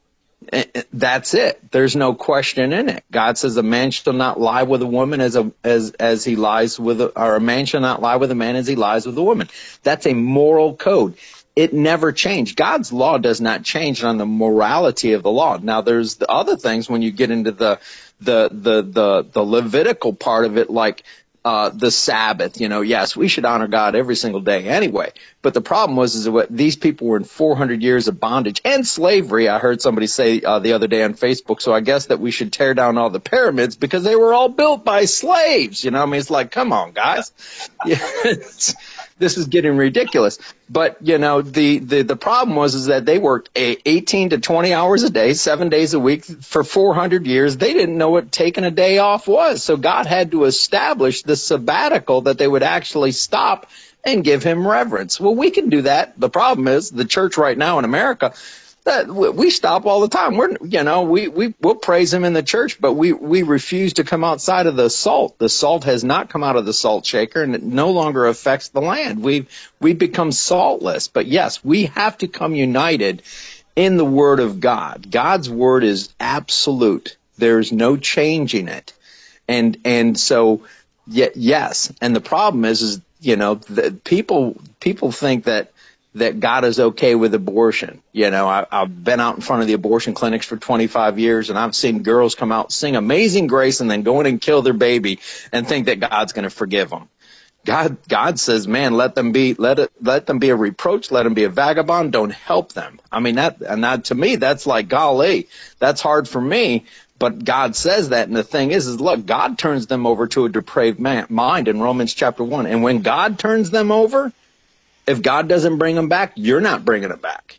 That's it. There's no question in it. God says a man shall not lie with a woman as a as as he lies with a, or a man shall not lie with a man as he lies with a woman. That's a moral code. It never changed. God's law does not change on the morality of the law. Now, there's the other things when you get into the the the the, the Levitical part of it, like uh the Sabbath. You know, yes, we should honor God every single day anyway. But the problem was is that these people were in four hundred years of bondage and slavery. I heard somebody say uh, the other day on Facebook. So I guess that we should tear down all the pyramids because they were all built by slaves. You know, I mean, it's like, come on, guys. Yeah, it's, this is getting ridiculous. But, you know, the, the, the problem was is that they worked eighteen to twenty hours a day, seven days a week for four hundred years. They didn't know what taking a day off was. So God had to establish the sabbatical that they would actually stop and give Him reverence. Well, we can do that. The problem is the church right now in America, That we stop all the time. We're, you know, we, we, we'll praise him in the church, but we, we refuse to come outside of the salt. The salt has not come out of the salt shaker, and it no longer affects the land. We've, we've become saltless. But yes, we have to come united in the word of God. God's word is absolute. There's no changing it. And, and so, yes. And the problem is, is, you know, the people, people think that, that God is okay with abortion. You know, I, I've been out in front of the abortion clinics for twenty-five years, and I've seen girls come out, sing Amazing Grace, and then go in and kill their baby and think that God's going to forgive them. God, God says, man, let them be, let it, let them be a reproach, let them be a vagabond, don't help them. I mean, that, and that, to me, that's like, golly, that's hard for me. But God says that, and the thing is, is look, God turns them over to a depraved man, mind in Romans chapter one. And when God turns them over, if God doesn't bring them back, you're not bringing them back.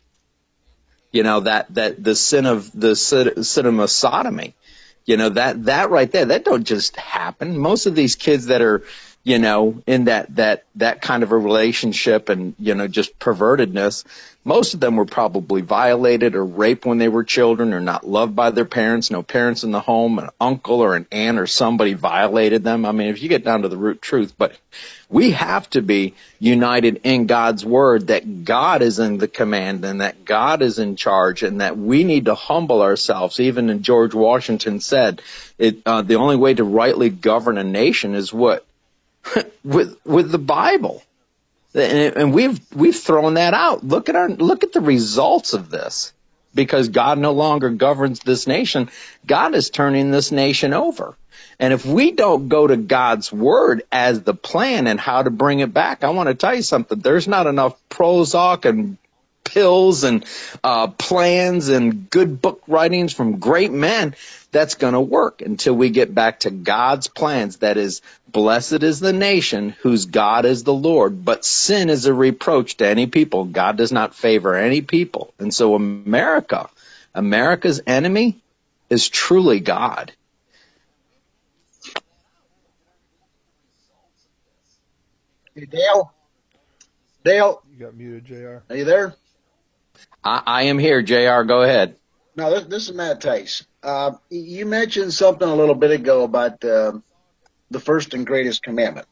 You know, that, that the sin of the sin of sodomy, you know, that, that right there, that don't just happen. Most of these kids that are, you know, in that, that, that kind of a relationship and, you know, just pervertedness, most of them were probably violated or raped when they were children or not loved by their parents, no parents in the home, an uncle or an aunt or somebody violated them. I mean, if you get down to the root truth, but we have to be united in God's word, that God is in the command and that God is in charge, and that we need to humble ourselves. Even in George Washington said, it, uh, the only way to rightly govern a nation is what? with, with the Bible. And, and we've, we've thrown that out. Look at our, look at the results of this. Because God no longer governs this nation, God is turning this nation over. And if we don't go to God's word as the plan and how to bring it back, I want to tell you something. There's not enough Prozac and pills and uh plans and good book writings from great men that's going to work until we get back to God's plans. That is, blessed is the nation whose God is the Lord. But sin is a reproach to any people. God does not favor any people. And so America, America's enemy is truly God. Hey, Dale? Dale? You got muted, J R. Are you there? I, I am here, J R. Go ahead. No, this, this is Matt Tice. Uh, you mentioned something a little bit ago about uh, the first and greatest commandment.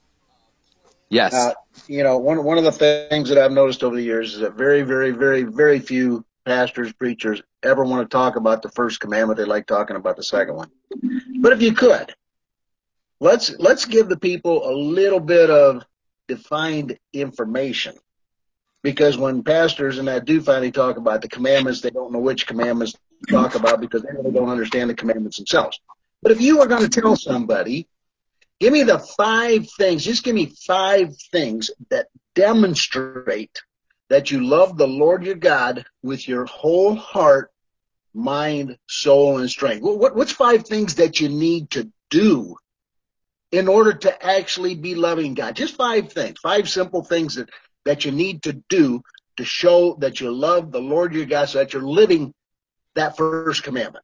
Yes. Uh, you know, one one of the things that I've noticed over the years is that very, very, very, very few pastors, preachers ever want to talk about the first commandment. They like talking about the second one. But if you could, let's let's give the people a little bit of defined information. Because when pastors and that do finally talk about the commandments, they don't know which commandments to talk about because they really don't understand the commandments themselves. But if you were going to tell somebody, give me the five things, just give me five things that demonstrate that you love the Lord your God with your whole heart, mind, soul, and strength. What, what's five things that you need to do in order to actually be loving God? Just five things, five simple things that that you need to do to show that you love the Lord your God, so that you're living that first commandment.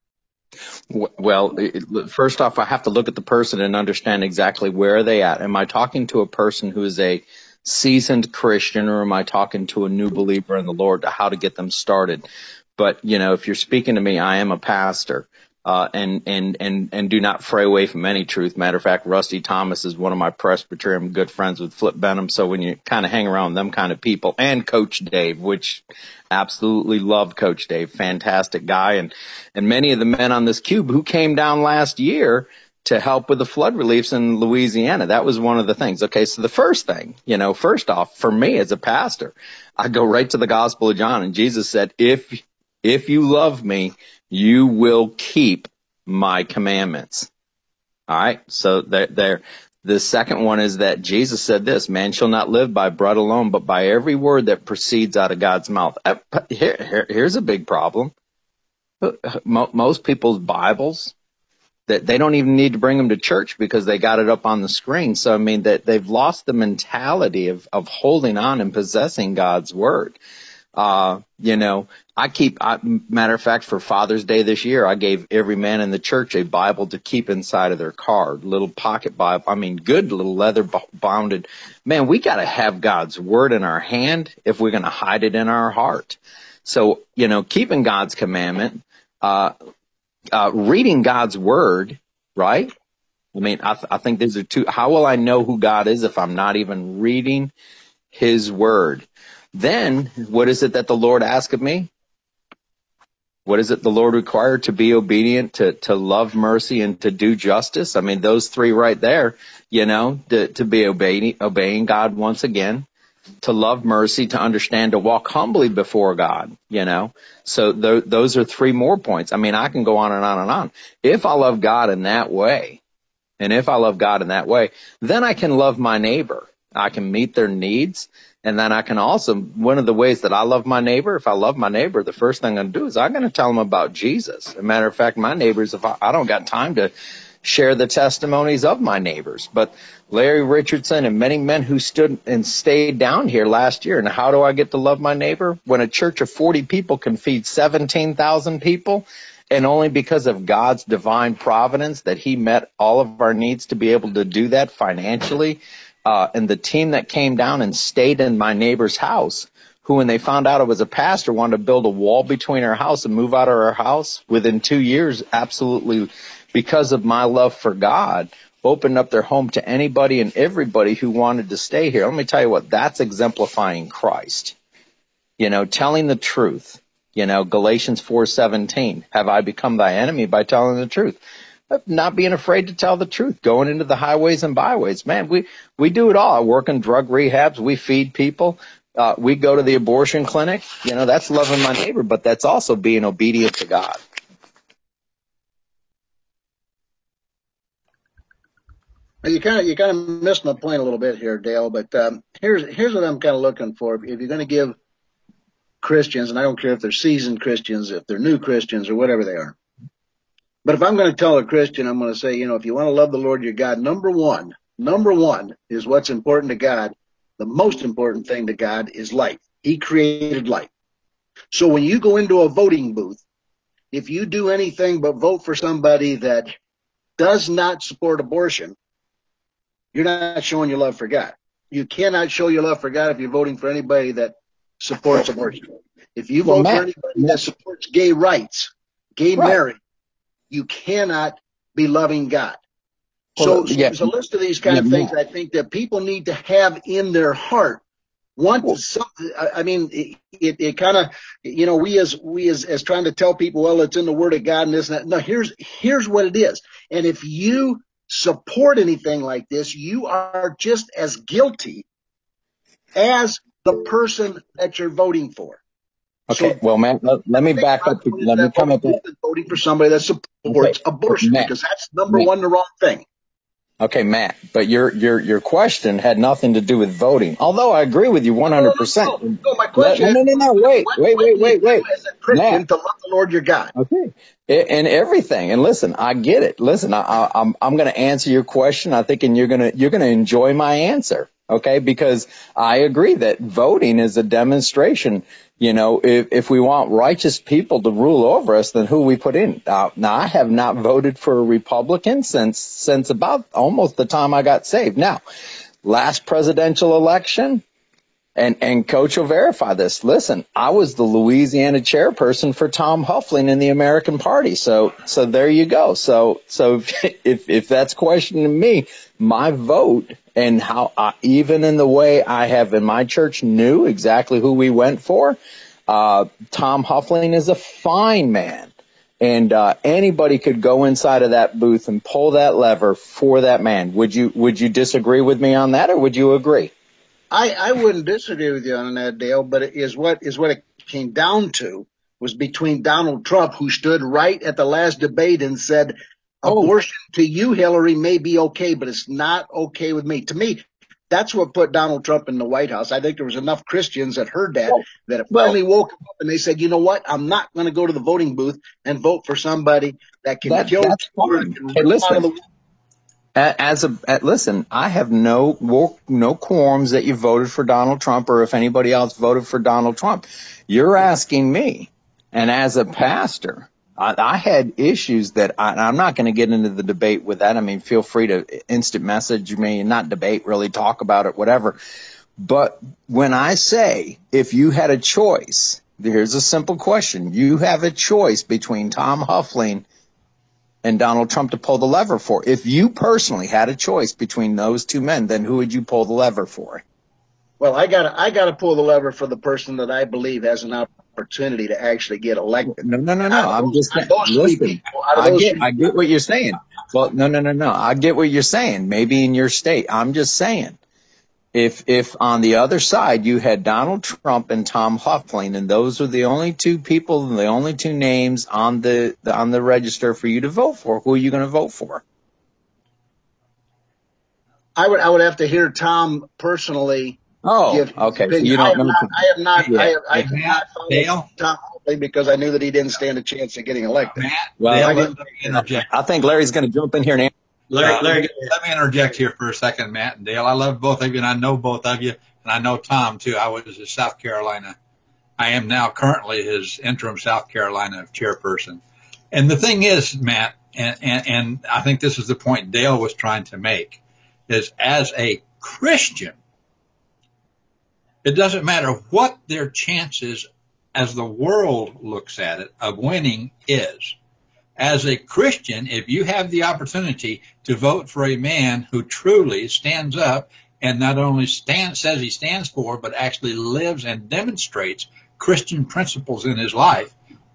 Well, first off, I have to look at the person and understand exactly where are they at. Am I talking to a person who is a seasoned Christian, or am I talking to a new believer in the Lord, to how to get them started? But, you know, if you're speaking to me, I am a pastor. Uh, and, and, and, and do not fray away from any truth. Matter of fact, Rusty Thomas is one of my Presbyterian good friends with Flip Benham. So when you kind of hang around them kind of people, and Coach Dave, which absolutely loved Coach Dave, fantastic guy. And, and many of the men on this cube who came down last year to help with the flood reliefs in Louisiana. That was one of the things. Okay. So the first thing, you know, first off, for me as a pastor, I go right to the Gospel of John, and Jesus said, if, if you love me, you will keep my commandments. All right. So there, there, the second one is that Jesus said this, man shall not live by bread alone, but by every word that proceeds out of God's mouth. Here, here, here's a big problem. Most people's Bibles, that they don't even need to bring them to church because they got it up on the screen. So, I mean, that they've lost the mentality of, of holding on and possessing God's word. Uh, you know, I keep, I, matter of fact, for Father's Day this year, I gave every man in the church a Bible to keep inside of their car, little pocket Bible. I mean, good little leather bounded. Man, we got to have God's word in our hand if we're going to hide it in our heart. So, you know, keeping God's commandment, uh, uh, reading God's word, right? I mean, I, th- I think these are two. How will I know who God is if I'm not even reading his word? Then what is it that the Lord asks of me? What is it the Lord required? To be obedient, to, to love mercy, and to do justice. I mean, those three right there, you know, to, to be obeying, obeying God once again, to love mercy, to understand, to walk humbly before God, you know. So th- those are three more points. I mean, I can go on and on and on. If I love God in that way, and if I love God in that way, then I can love my neighbor. I can meet their needs. And then I can also, one of the ways that I love my neighbor, if I love my neighbor, the first thing I'm going to do is I'm going to tell them about Jesus. As a matter of fact, my neighbors, if I, I don't got time to share the testimonies of my neighbors. But Larry Richardson and many men who stood and stayed down here last year. And how do I get to love my neighbor? When a church of forty people can feed seventeen thousand people, and only because of God's divine providence that he met all of our needs to be able to do that financially. Uh, and the team that came down and stayed in my neighbor's house, who when they found out I was a pastor, wanted to build a wall between our house and move out of our house within two years, absolutely because of my love for God, opened up their home to anybody and everybody who wanted to stay here. Let me tell you what, that's exemplifying Christ. You know, telling the truth. You know, Galatians four seventeen, have I become thy enemy by telling the truth? Not being afraid to tell the truth, going into the highways and byways. Man, we, we do it all. I work in drug rehabs. We feed people. Uh, we go to the abortion clinic. You know, that's loving my neighbor, but that's also being obedient to God. You kind of you kind of missed my point a little bit here, Dale. But um, here's here's what I'm kind of looking for. If you're going to give Christians, and I don't care if they're seasoned Christians, if they're new Christians, or whatever they are. But if I'm going to tell a Christian, I'm going to say, you know, if you want to love the Lord your God, number one, number one is what's important to God. The most important thing to God is life. He created life. So when you go into a voting booth, if you do anything but vote for somebody that does not support abortion, you're not showing your love for God. You cannot show your love for God if you're voting for anybody that supports abortion. If you Well, vote Matt, for anybody that supports gay rights, gay Right. marriage, you cannot be loving God. Well, So, so yeah. there's a list of these kind Yeah, of things Matt. I think that people need to have in their heart. Well, Once something, I I mean, it, it, it kind of, you know, we as we as as trying to tell people, well, it's in the Word of God and this and that. No, here's here's what it is. And if you support anything like this, you are just as guilty as the person that you're voting for. Okay, So well, Matt, let, let me think back about up. going into Let me that come voting up booth with, and voting for somebody that supports okay, abortion, Matt, because that's number Matt. one, the wrong thing. Okay, Matt, but your your your question had nothing to do with voting. Although I agree with you No, no, no, one hundred percent. no. No, my Let, question no, is, no, no, no, wait, what, wait, what wait, do you wait, do wait. as a Christian Matt, to love the Lord your God? okay, A- and everything. And listen, I get it. Listen, I, I, I'm I'm going to answer your question. I think, and you're gonna you're gonna enjoy my answer. Okay, because I agree that voting is a demonstration. You know, if if we want righteous people to rule over us, then who we put in? Now, now I have not voted for a Republican since since about almost the time I got saved. Now, last presidential election, and, and Coach will verify this. Listen, I was the Louisiana chairperson for Tom Huffling in the American Party. So, so there you go. So, so if, if that's questioning me, my vote and how I, even in the way I have in my church knew exactly who we went for, uh, Tom Huffling is a fine man. And, uh, anybody could go inside of that booth and pull that lever for that man. Would you, would you disagree with me on that, or would you agree? I, I wouldn't disagree with you on that, Dale, but it is what is what it came down to was between Donald Trump, who stood right at the last debate and said, Oh, abortion to you, Hillary, may be okay, but it's not okay with me. To me, that's what put Donald Trump in the White House. I think there was enough Christians that heard that, well, that it well, finally woke up and they said, you know what? I'm not going to go to the voting booth and vote for somebody that can that, kill that's children, fine. can Hey, rip them out of the listen. As a, at, listen, I have no, no qualms that you voted for Donald Trump or if anybody else voted for Donald Trump. You're asking me, and as a pastor, I, I had issues that I, I'm not going to get into the debate with that. I mean, feel free to instant message me, not debate, really talk about it, whatever. But when I say if you had a choice here's a simple question. You have a choice between Tom Huffling and Donald Trump to pull the lever for. If you personally had a choice between those two men, then who would you pull the lever for? Well, I got I got to pull the lever for the person that I believe has an opportunity to actually get elected. No, no, no, no. I'm just saying. Listen, I get, I get what you're saying. Well, no, no, no, no. I get what you're saying. Maybe in your state. I'm just saying. If if on the other side you had Donald Trump and Tom Huffling, and those are the only two people, the only two names on the, the on the register for you to vote for, who are you going to vote for? I would I would have to hear Tom personally. Oh, give okay. So I you don't have know. not, I have not. Yeah. I have, I have Matt, not followed Dale? Tom Huffling because I knew that he didn't stand a chance of getting elected. Matt, Well, Dale, I let, didn't- let me interject. I think Larry's going to jump in here and answer. Larry, Uh, Larry, let me interject here for a second, Matt and Dale. I love both of you, and I know both of you, and I know Tom too. I was his South Carolina. I am now currently his interim South Carolina chairperson. And the thing is, Matt, and, and, and I think this is the point Dale was trying to make, is as a Christian, it doesn't matter what their chances as the world looks at it of winning is. As a Christian, if you have the opportunity to vote for a man who truly stands up and not only stands, says he stands for, but actually lives and demonstrates Christian principles in his life,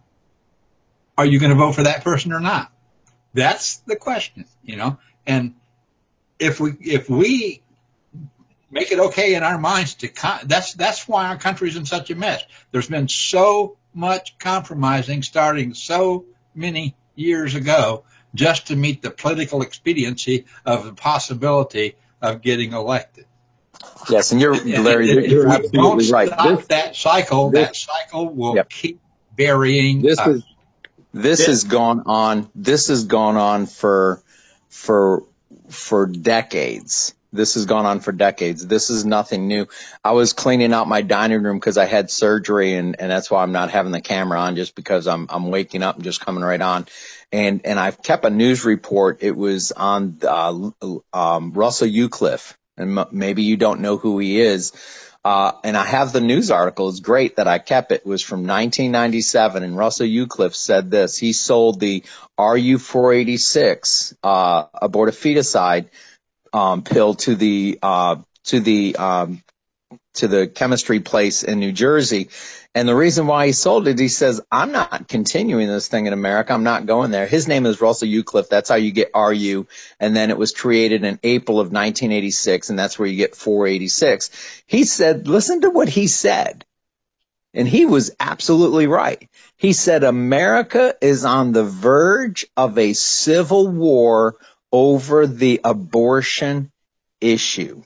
are you going to vote for that person or not? That's the question, you know. And if we if we make it okay in our minds to con- that's that's why our country's in such a mess. There's been so much compromising starting so many years ago just to meet the political expediency of the possibility of getting elected. Yes, and you're, Larry, And if you're we absolutely don't right. stop This, that cycle, this- that cycle will Yep. keep burying this us. is this Yeah. has gone on. This has gone on for for for decades. This has gone on for decades. This is nothing new. I was cleaning out my dining room because I had surgery, and, and that's why I'm not having the camera on, just because I'm I'm waking up and just coming right on. And and I've kept a news report. It was on uh, um, Russell Eucliffe, and m- maybe you don't know who he is. Uh, and I have the news article. It's great that I kept it. It was from nineteen ninety-seven, and Russell Eucliffe said this. He sold the R U four eighty-six uh, abortifeticide um, pill to the uh, to the um, to the chemistry place in New Jersey. And the reason why he sold it, he says, I'm not continuing this thing in America. I'm not going there. His name is Russell Eucliffe. That's how you get R U. And then it was created in April of nineteen eighty-six, and that's where you get four eighty-six. He said, listen to what he said. And he was absolutely right. He said, America is on the verge of a civil war over the abortion issue.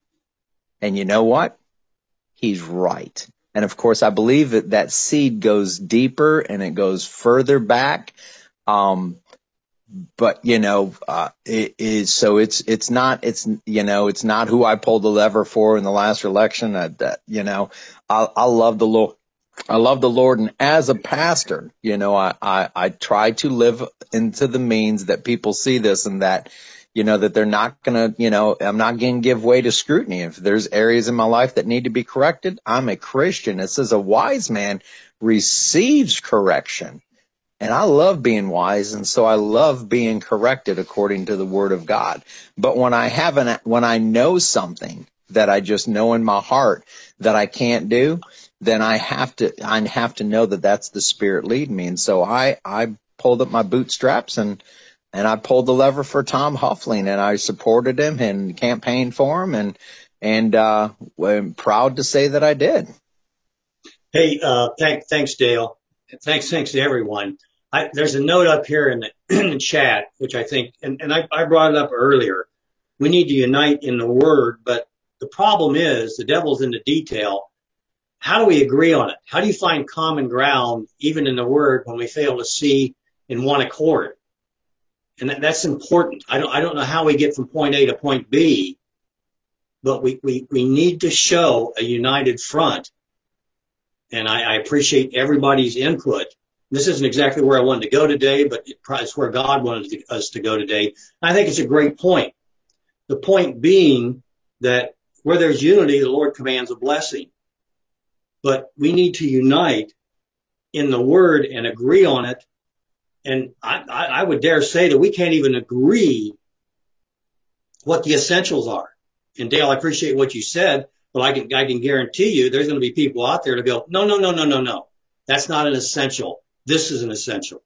And you know what? He's right. And of course, I believe that that seed goes deeper and it goes further back. Um, but you know, uh, it is, so it's, it's not, it's, you know, it's not who I pulled the lever for in the last election. Uh, that, you know, I, I love the Lord. I love the Lord. And as a pastor, you know, I, I, I try to live into the means that people see this and that, you know, that they're not going to, you know, I'm not going to give way to scrutiny. If there's areas in my life that need to be corrected, I'm a Christian. It says a wise man receives correction. And I love being wise, and so I love being corrected according to the word of God. But when I haven't, when I know something that I just know in my heart that I can't do, then I have to, I have to know that that's the Spirit leading me. And so I, I pulled up my bootstraps and, and I pulled the lever for Tom Huffling, and I supported him and campaigned for him, and, and, uh, I'm proud to say that I did. Hey, uh, thank, thanks, Dale. Thanks, thanks to everyone. I, there's a note up here in the, in the chat, which I think, and, and I, I brought it up earlier. We need to unite in the word, but the problem is the devil's in the detail. How do we agree on it? How do you find common ground, even in the word, when we fail to see in one accord? And that, that's important. I don't, I don't know how we get from point A to point B, but we, we, we need to show a united front. And I, I appreciate everybody's input. This isn't exactly where I wanted to go today, but it's where God wanted to, us to go today. I think it's a great point. The point being that where there's unity, the Lord commands a blessing. But we need to unite in the Word and agree on it. And I, I, I would dare say that we can't even agree what the essentials are. And Dale, I appreciate what you said, but I can, I can guarantee you there's going to be people out there to go, no, no, no, no, no, no. That's not an essential. This is an essential.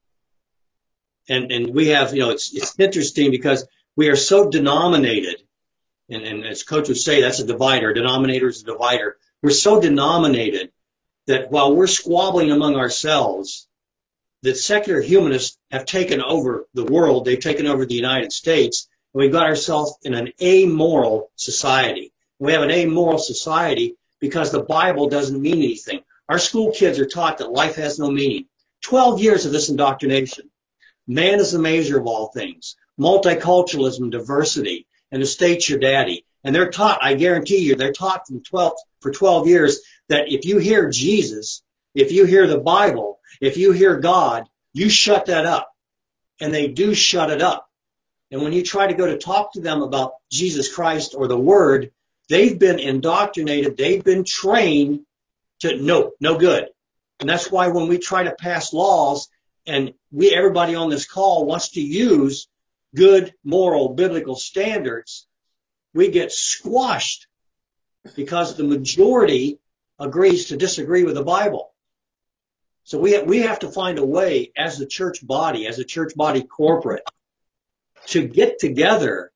And, and we have, you know, it's, it's interesting because we are so denominated. And, and as Coach would say, that's a divider. Denominator is a divider. We're so denominated that while we're squabbling among ourselves, that secular humanists have taken over the world. They've taken over the United States. And we've got ourselves in an amoral society. We have an amoral society because the Bible doesn't mean anything. Our school kids are taught that life has no meaning. Twelve years of this indoctrination. Man is the measure of all things. Multiculturalism, diversity, and the state's your daddy. And they're taught, I guarantee you, they're taught from twelve, for twelve years that if you hear Jesus, if you hear the Bible, if you hear God, you shut that up. And they do shut it up. And when you try to go to talk to them about Jesus Christ or the Word, they've been indoctrinated, they've been trained to no, no good. And that's why when we try to pass laws, and we, everybody on this call wants to use good, moral, biblical standards, we get squashed because the majority agrees to disagree with the Bible. So we have, we have to find a way as the church body, as a church body corporate, to get together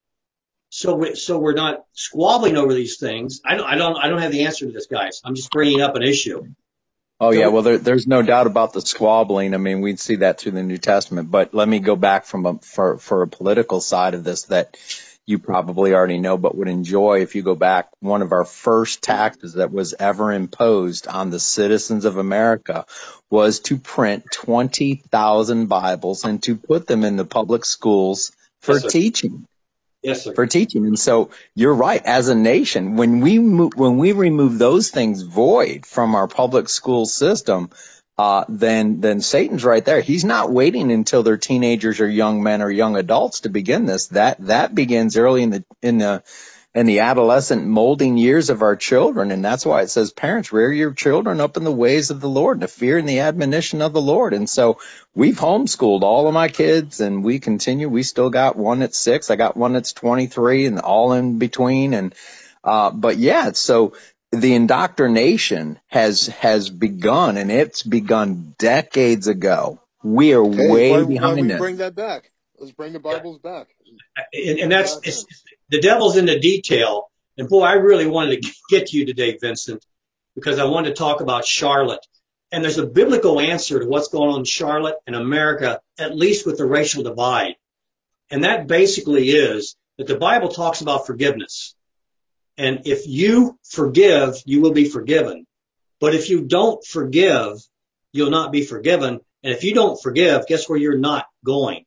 so we, so we're not squabbling over these things. I don't, I don't, I don't have the answer to this, guys. I'm just bringing up an issue. Oh, yeah. Well, there, there's no doubt about the squabbling. I mean, we'd see that through the New Testament. But let me go back from a, for, for a political side of this that you probably already know, but would enjoy if you go back. One of our first taxes that was ever imposed on the citizens of America was to print twenty thousand Bibles and to put them in the public schools for Yes, sir. teaching. Yes, sir. For teaching. And so you're right. As a nation, when we move, when we remove those things void from our public school system, uh, then, then Satan's right there. He's not waiting until they're teenagers or young men or young adults to begin this. That, that begins early in the, in the, in the adolescent molding years of our children. And that's why it says, parents, rear your children up in the ways of the Lord, the fear and the admonition of the Lord. And so we've homeschooled all of my kids, and we continue. We still got one that's six. I got one that's twenty-three, and all in between. And, uh, but yeah, so the indoctrination has, has begun, and it's begun decades ago. We are Hey, way why, why behind don't we it. bring that back? Let's bring the Bibles back. And, and that's, it's, the devil's in the detail. And boy, I really wanted to get to you today, Vincent, because I wanted to talk about Charlotte. And there's a biblical answer to what's going on in Charlotte and America, at least with the racial divide. And that basically is that the Bible talks about forgiveness. And if you forgive, you will be forgiven. But if you don't forgive, you'll not be forgiven. And if you don't forgive, guess where you're not going?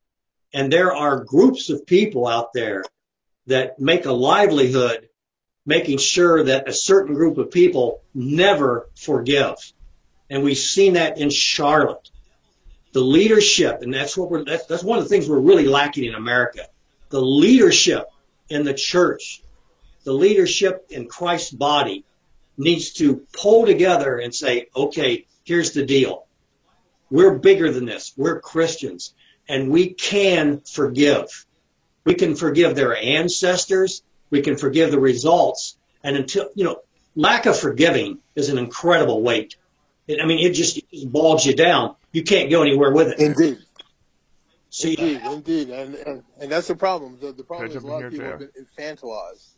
And there are groups of people out there that make a livelihood making sure that a certain group of people never forgive. And we've seen that in Charlotte. The leadership, and that's what we're, that's, that's one of the things we're really lacking in America. The leadership in the church, the leadership in Christ's body needs to pull together and say, okay, here's the deal. We're bigger than this. We're Christians, and we can forgive. We can forgive their ancestors. We can forgive the results. And until, you know, lack of forgiving is an incredible weight. It, I mean, it just, it just balls you down. You can't go anywhere with it. Indeed. See, indeed, indeed. And, and, and that's the problem. The, the problem Can I is a jump in lot here, of people J R? have been infantilized,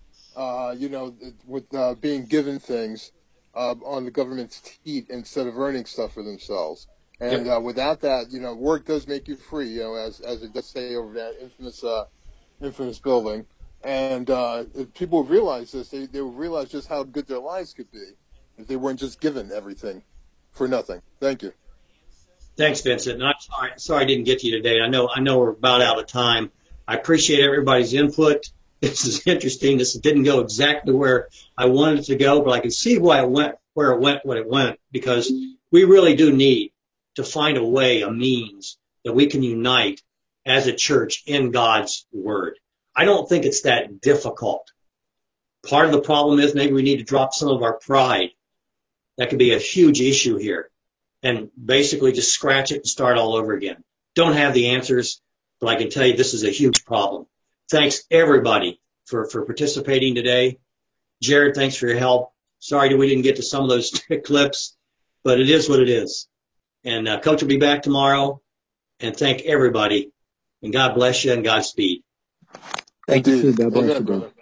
uh, you know, with uh, being given things uh, on the government's teat instead of earning stuff for themselves. And uh, without that, you know, work does make you free, you know, as as it does say over that infamous uh, infamous building. And uh, if people would realize this, they, they would realize just how good their lives could be if they weren't just given everything for nothing. Thank you. Thanks, Vincent. And I'm sorry, sorry I didn't get to you today. I know, I know we're about out of time. I appreciate everybody's input. This is interesting. This didn't go exactly where I wanted it to go, but I can see why it went, where it went, when it went, because we really do need to find a way, a means that we can unite as a church in God's word. I don't think it's that difficult. Part of the problem is maybe we need to drop some of our pride. That could be a huge issue here. and basically just scratch it and start all over again. Don't have the answers, but I can tell you this is a huge problem. Thanks everybody for, for participating today. Jared, thanks for your help. Sorry that we didn't get to some of those clips, but it is what it is. And uh, Coach will be back tomorrow. And thank everybody. And God bless you and Godspeed. Thank you. Indeed. God bless Amen, you, brother. brother.